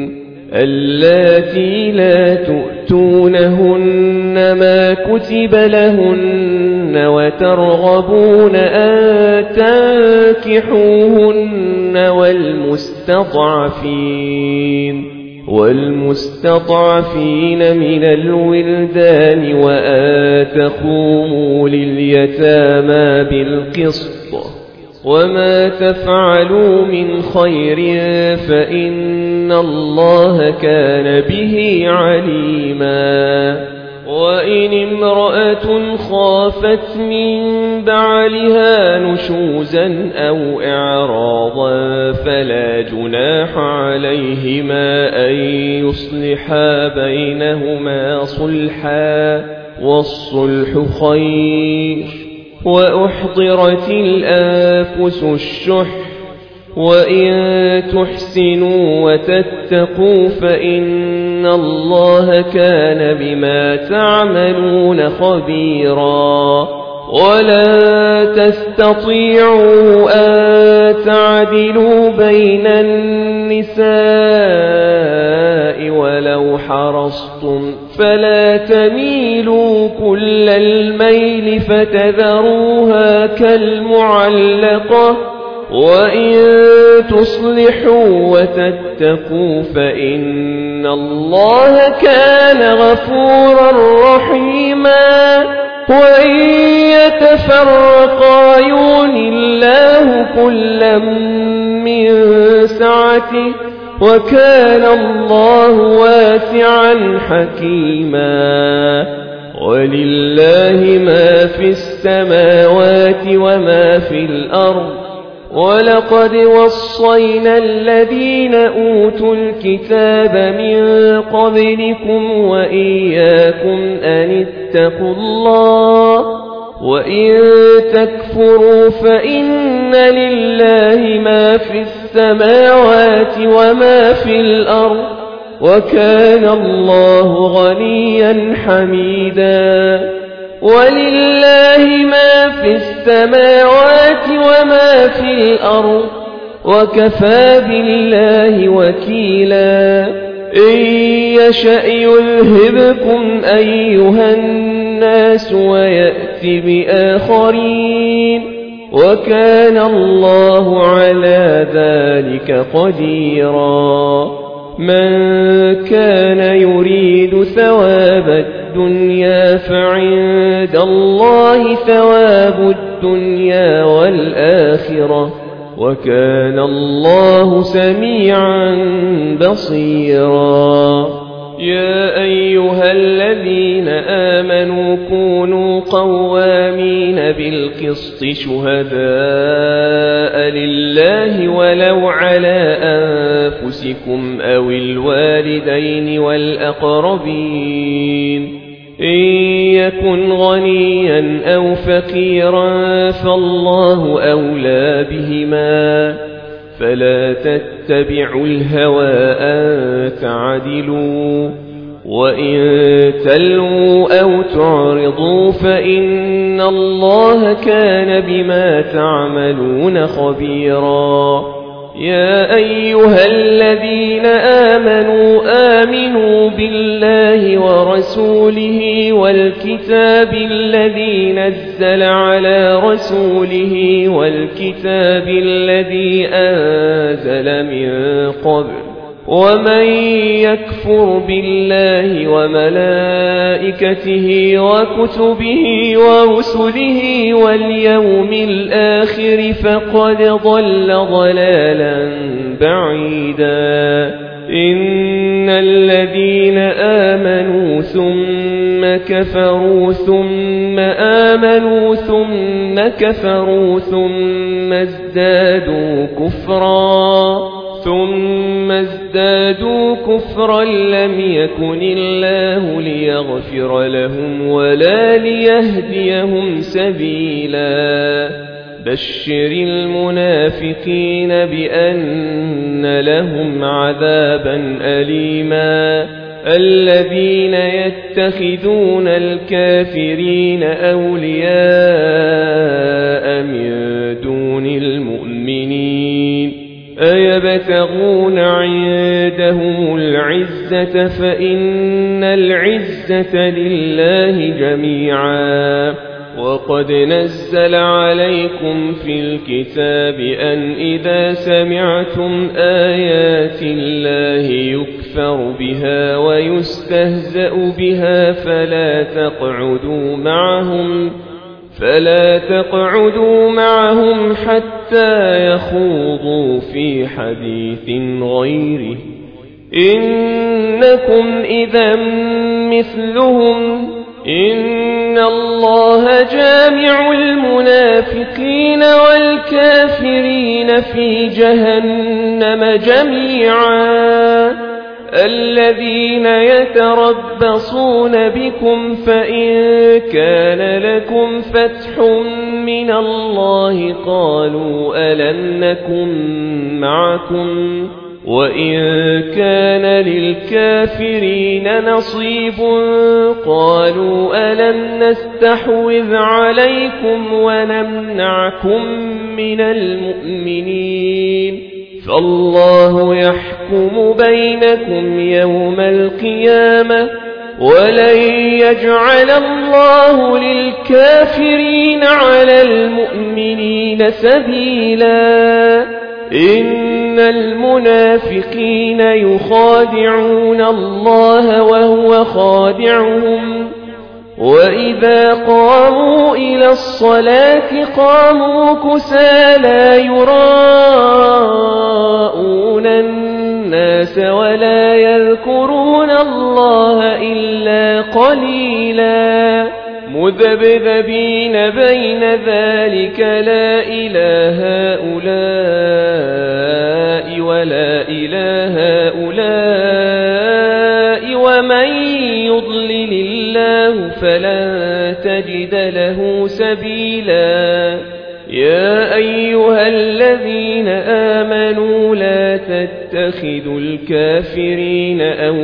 Speaker 1: اللاتي لا تؤتونهن ما كتب لهن وترغبون أن تنكحوهن والمستضعفين والمستضعفين من الولدان وأن تقوموا لليتامى بالقسط وما تفعلوا من خير فإن الله كان به عليما وإن امرأة خافت من بعلها نشوزا أو إعراضا فلا جناح عليهما أن يصلحا بينهما صلحا والصلح خير وأحضرت الأنفس الشح وإن تحسنوا وتتقوا فإن الله كان بما تعملون خبيرا ولا تستطيعوا أن تعدلوا بين النساء ولو حرصتم فلا تميلوا كل الميل فتذروها كالمعلقة وإن تصلحوا وتتقوا فإن الله كان غفورا رحيما وإن يتفرقا يغن الله كلا من سعته وكان الله واسعا حكيما ولله ما في السماوات وما في الأرض ولقد وصينا الذين أوتوا الكتاب من قبلكم وإياكم أن اتقوا الله وإن تكفروا فإن لله ما في السماوات وما في الأرض وكان الله غنيا حميدا ولله ما في السماوات وما في الأرض وكفى بالله وكيلا إن يشأ يذهبكم أيها الناس ويأتي بآخرين وكان الله على ذلك قديرا من كان يريد ثواب الدنيا فعند الله ثواب الدنيا والآخرة وكان الله سميعا بصيرا يا أيها الذين آمنوا كونوا قوامين بالقسط شهداء لله ولو على أنفسكم أو الوالدين والأقربين إن يكن غنيا أو فقيرا فالله أولى بهما فلا تتبعوا الهوى أن تعدلوا وإن تلووا أو تعرضوا فإن الله كان بما تعملون خبيرا يا أيها الذين آمنوا آمنوا بالله ورسوله والكتاب الذي نزل على رسوله والكتاب الذي أنزل من قبل ومن يكفر بالله وملائكته وكتبه ورسله واليوم الآخر فقد ضل ضلالا بعيدا إن الذين آمنوا ثم كفروا ثم آمنوا ثم كفروا ثم ازدادوا كفرا ثم ازدادوا كفرا لم يكن الله ليغفر لهم ولا ليهديهم سبيلا بشر المنافقين بأن لهم عذابا أليما الذين يتخذون الكافرين أولياء من دون المؤمنين أيبتغون عندهم العزة فإن العزة لله جميعا وقد نزل عليكم في الكتاب أن إذا سمعتم آيات الله يكفر بها ويستهزأ بها فلا تقعدوا معهم فلا تقعدوا معهم حتى يخوضوا في حديث غيره إنكم إذا مثلهم إن الله جامع المنافقين والكافرين في جهنم جميعا الذين يتربصون بكم فإن كان لكم فتح من الله قالوا ألم نكن معكم وإن كان للكافرين نصيب قالوا ألم نستحوذ عليكم ونمنعكم من المؤمنين فالله يحكم بينكم يوم القيامة ولن يجعل الله للكافرين على المؤمنين سبيلا إن المنافقين يخادعون الله وهو خادعهم وإذا قاموا إلى الصلاة قاموا كسالى يراءون الناس الناس ولا يذكرون الله إلا قليلا مذبذبين بين ذلك لا إله هؤلاء ولا إله هؤلاء ومن يضلل الله فلن تجد له سبيلا يا أيها الذين آمنوا لا تتخذوا الكافرين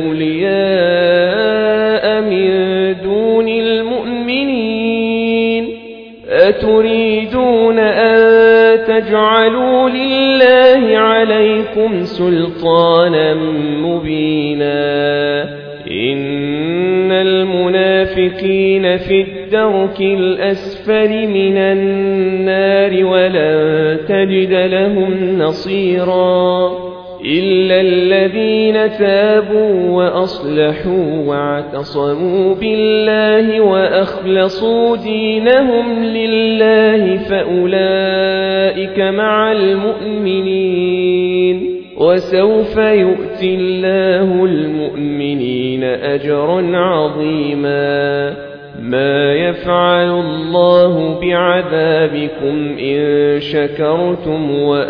Speaker 1: أولياء من دون المؤمنين أتريدون أن تجعلوا لله عليكم سلطانا مبينا إن المنافقين في الدرك الأسفل من النار ولن تجد لهم نصيرا إلا الذين تابوا وأصلحوا واعتصموا بالله وأخلصوا دينهم لله فأولئك مع المؤمنين وسوف يؤتي الله المؤمنين أجرا عظيما ما يفعل الله بعذابكم إن شكرتم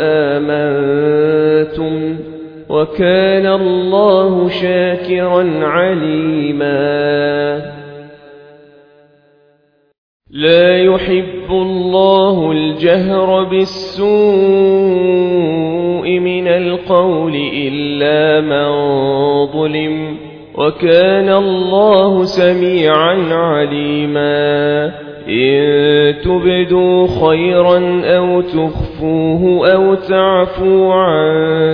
Speaker 1: وآمنتم وكان الله شاكرا عليما لا يحب الله الجهر بالسوء من القول إلا من ظلم وكان الله سميعا عليما إن تبدوا خيرا أو تخفوه أو تعفوا عن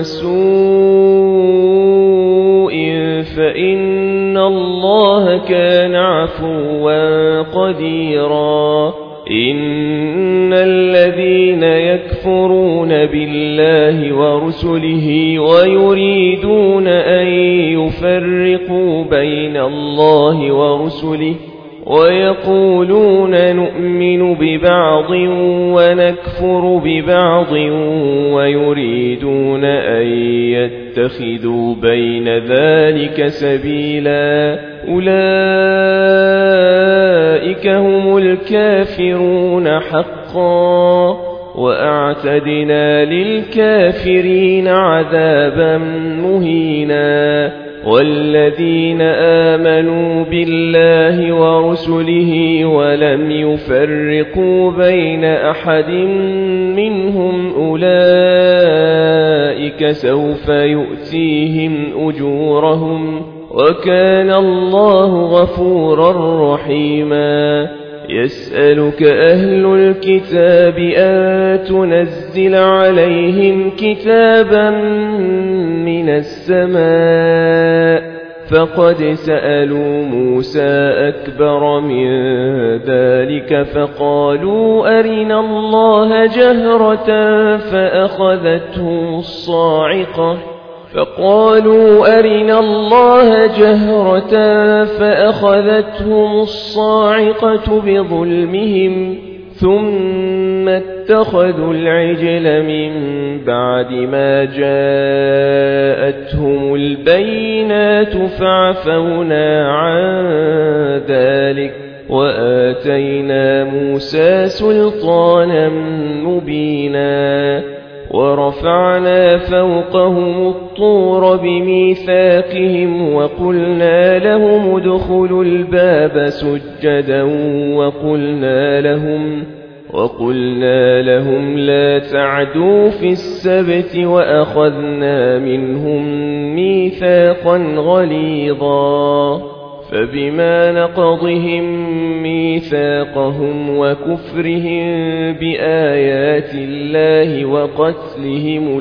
Speaker 1: سوء فإن الله كان عفوا قديرا إن الذين يكفرون بالله ورسله ويريدون أن يفرقوا بين الله ورسله ويقولون نؤمن ببعض ونكفر ببعض ويريدون أن يتخذوا بين ذلك سبيلا أولئك هم الكافرون حقا وأعتدنا للكافرين عذابا مهينا والذين آمنوا بالله ورسله ولم يفرقوا بين أحد منهم أولئك سوف يؤتيهم أجورهم وكان الله غفورا رحيما يسألك أهل الكتاب أن تنزل عليهم كتابا من السماء فقد سألوا موسى أكبر من ذلك فقالوا أرنا الله جهرة فأخذتهم الصاعقة فقالوا أرنا الله جهرة فأخذتهم الصاعقة بظلمهم ثم اتخذوا العجل من بعد ما جاءتهم البينات فعفونا عن ذلك وآتينا موسى سلطانا مبينا ورفعنا فوقهم الطور بميثاقهم وقلنا لهم ادخلوا الباب سجدا وقلنا لهم وقلنا لهم لا تعدوا في السبت وأخذنا منهم ميثاقا غليظا فبما نقضهم ميثاقهم وكفرهم بآيات الله وقتلهم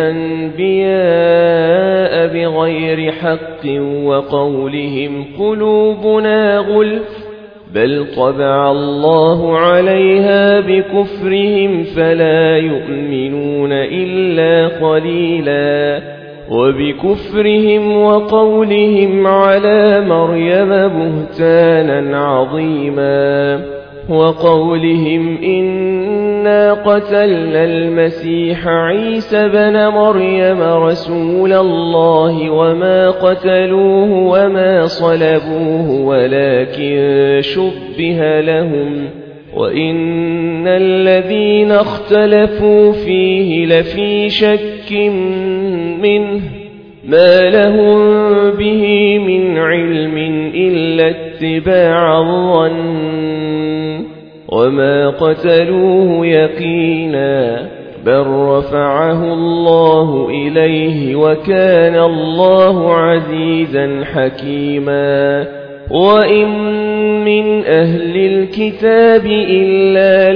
Speaker 1: الأنبياء بغير حق وقولهم قلوبنا غلف بل طبع الله عليها بكفرهم فلا يؤمنون إلا قليلا وبكفرهم وقولهم على مريم بهتانا عظيما وقولهم إنا قتلنا المسيح عيسى بن مريم رسول الله وما قتلوه وما صلبوه ولكن شبه لهم وإن الذين اختلفوا فيه لفي شك منه ما لهم به من علم إلا اتباع الظن وما قتلوه يقينا بل رفعه الله إليه وكان الله عزيزا حكيما وإن من أهل الكتاب إلا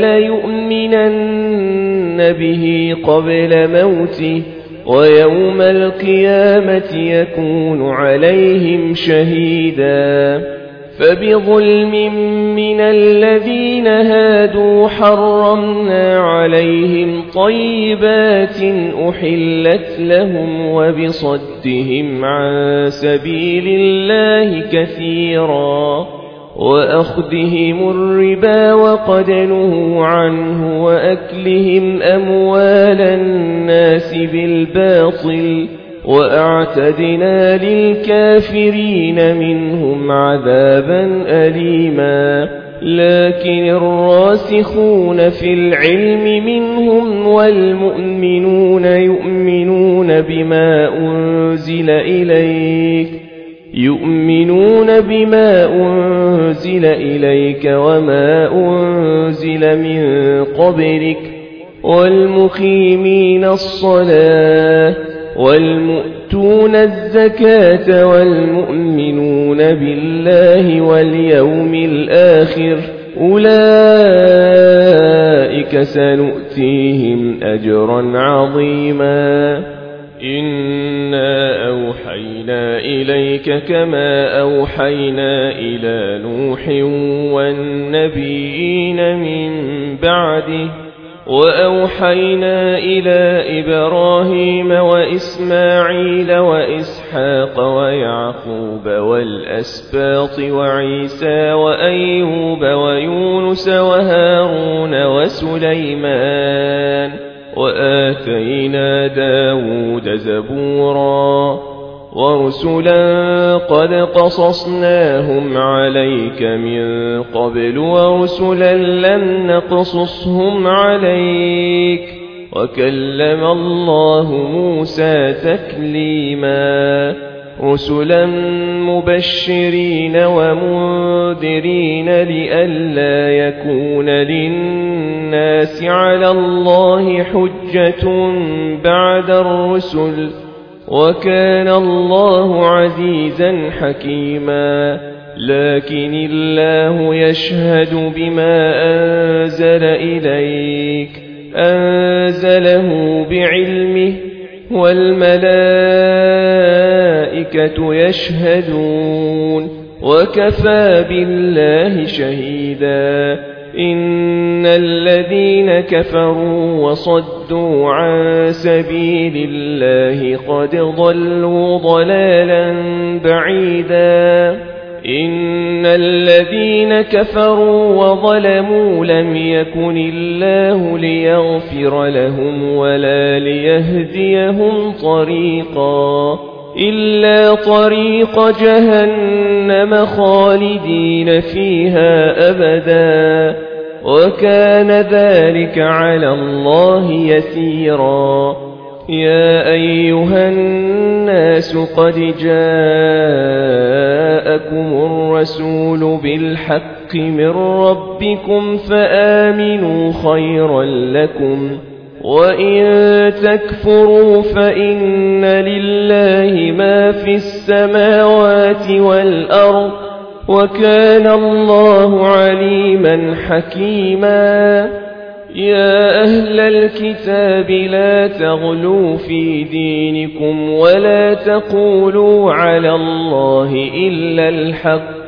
Speaker 1: ليؤمنن به قبل موته ويوم القيامة يكون عليهم شهيدا فبظلم من الذين هادوا حرمنا عليهم طيبات أحلت لهم وبصدهم عن سبيل الله كثيرا وأخذهم الربا وقد نهوا عنه وأكلهم أموال الناس بالباطل وأعتدنا للكافرين منهم عذابا أليما لكن الراسخون في العلم منهم والمؤمنون يؤمنون بما أنزل إليك يؤمنون بما أنزل إليك وما أنزل من قبلك والمقيمين الصلاة والمؤتون الزكاة والمؤمنون بالله واليوم الآخر أولئك سنؤتيهم أجرا عظيما إنا أوحينا إليك كما أوحينا إلى نوح والنبيين من بعده وأوحينا إلى إبراهيم وإسماعيل وإسحاق ويعقوب والأسباط وعيسى وأيوب ويونس وهارون وسليمان وآتينا داود زبورا ورسلا قد قصصناهم عليك من قبل ورسلا لم نقصصهم عليك وكلم الله موسى تكليما رسلا مبشرين ومنذرين لئلا يكون للناس على الله حجة بعد الرسل وكان الله عزيزا حكيما لكن الله يشهد بما أنزل إليك أنزله بعلمه والملائكة يشهدون وكفى بالله شهيدا إن الذين كفروا وصدوا عن سبيل الله قد ضلوا ضلالا بعيدا إن الذين كفروا وظلموا لم يكن الله ليغفر لهم ولا ليهديهم طريقا إلا طريق جهنم خالدين فيها أبدا وكان ذلك على الله يسيرا يا أيها الناس قد جاءكم الرسول بالحق من ربكم فآمنوا خيرا لكم وإن تكفروا فإن لله ما في السماوات والأرض وكان الله عليما حكيما يا أهل الكتاب لا تغلوا في دينكم ولا تقولوا على الله إلا الحق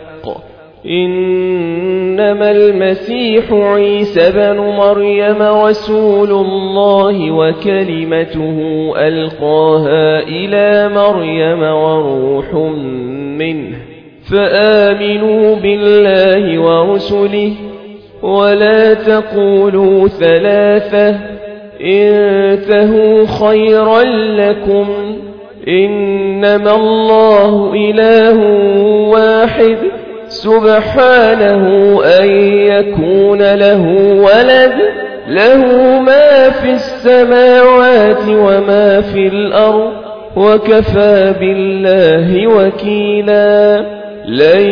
Speaker 1: إنما المسيح عيسى بن مريم رسول الله وكلمته ألقاها إلى مريم وروح منه فآمنوا بالله ورسله ولا تقولوا ثلاثة انتهوا خيرا لكم إنما الله إله واحد سبحانه أن يكون له ولد له ما في السماوات وما في الأرض وكفى بالله وكيلا لن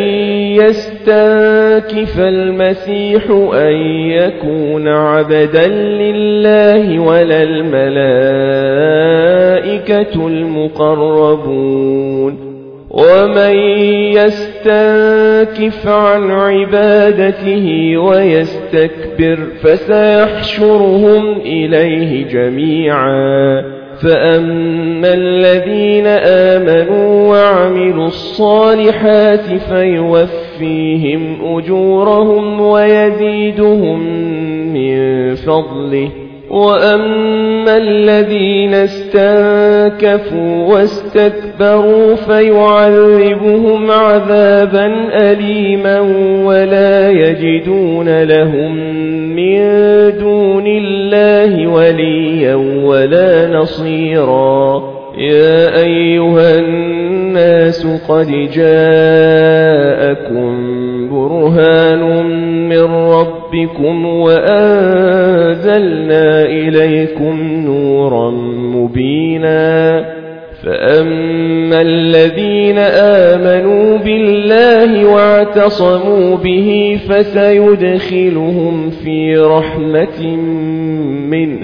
Speaker 1: يستنكف المسيح أن يكون عبدا لله ولا الملائكة المقربون ومن يستنكف عن عبادته ويستكبر فسيحشرهم إليه جميعا فأما الذين آمنوا وعملوا الصالحات فيوفيهم أجورهم ويزيدهم من فضله وأما الذين استنكفوا واستكبروا فيعذبهم عذابا أليما ولا يجدون لهم من دون الله وليا ولا نصيرا يا أيها الناس قد جاءكم برهان من ربكم وأنزلنا إليكم نورا مبينا فأما الذين آمنوا بالله واعتصموا به فسيدخلهم في رحمة منه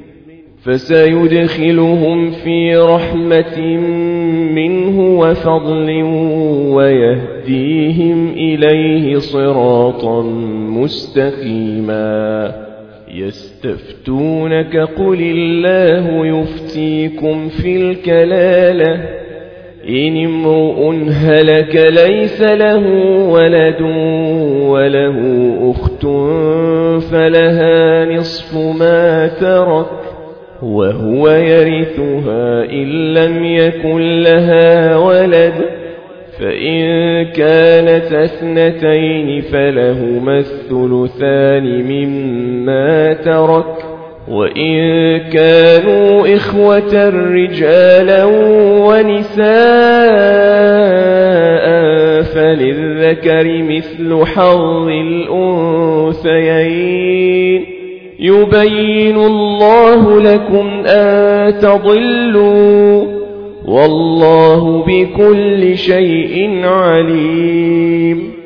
Speaker 1: فسيدخلهم في رحمة منه وفضل ويهديهم إليه صراطا مستقيما يستفتونك قل الله يفتيكم في الكلالة إن امرؤ هلك ليس له ولد وله أخت فلها نصف ما ترك وهو يرثها إن لم يكن لها ولد فإن كانت اثنتين فلهما الثلثان مما ترك وإن كانوا إخوة رجالا ونساء فللذكر مثل حظ الأنثيين يبين الله لكم أن تضلوا والله بكل شيء عليم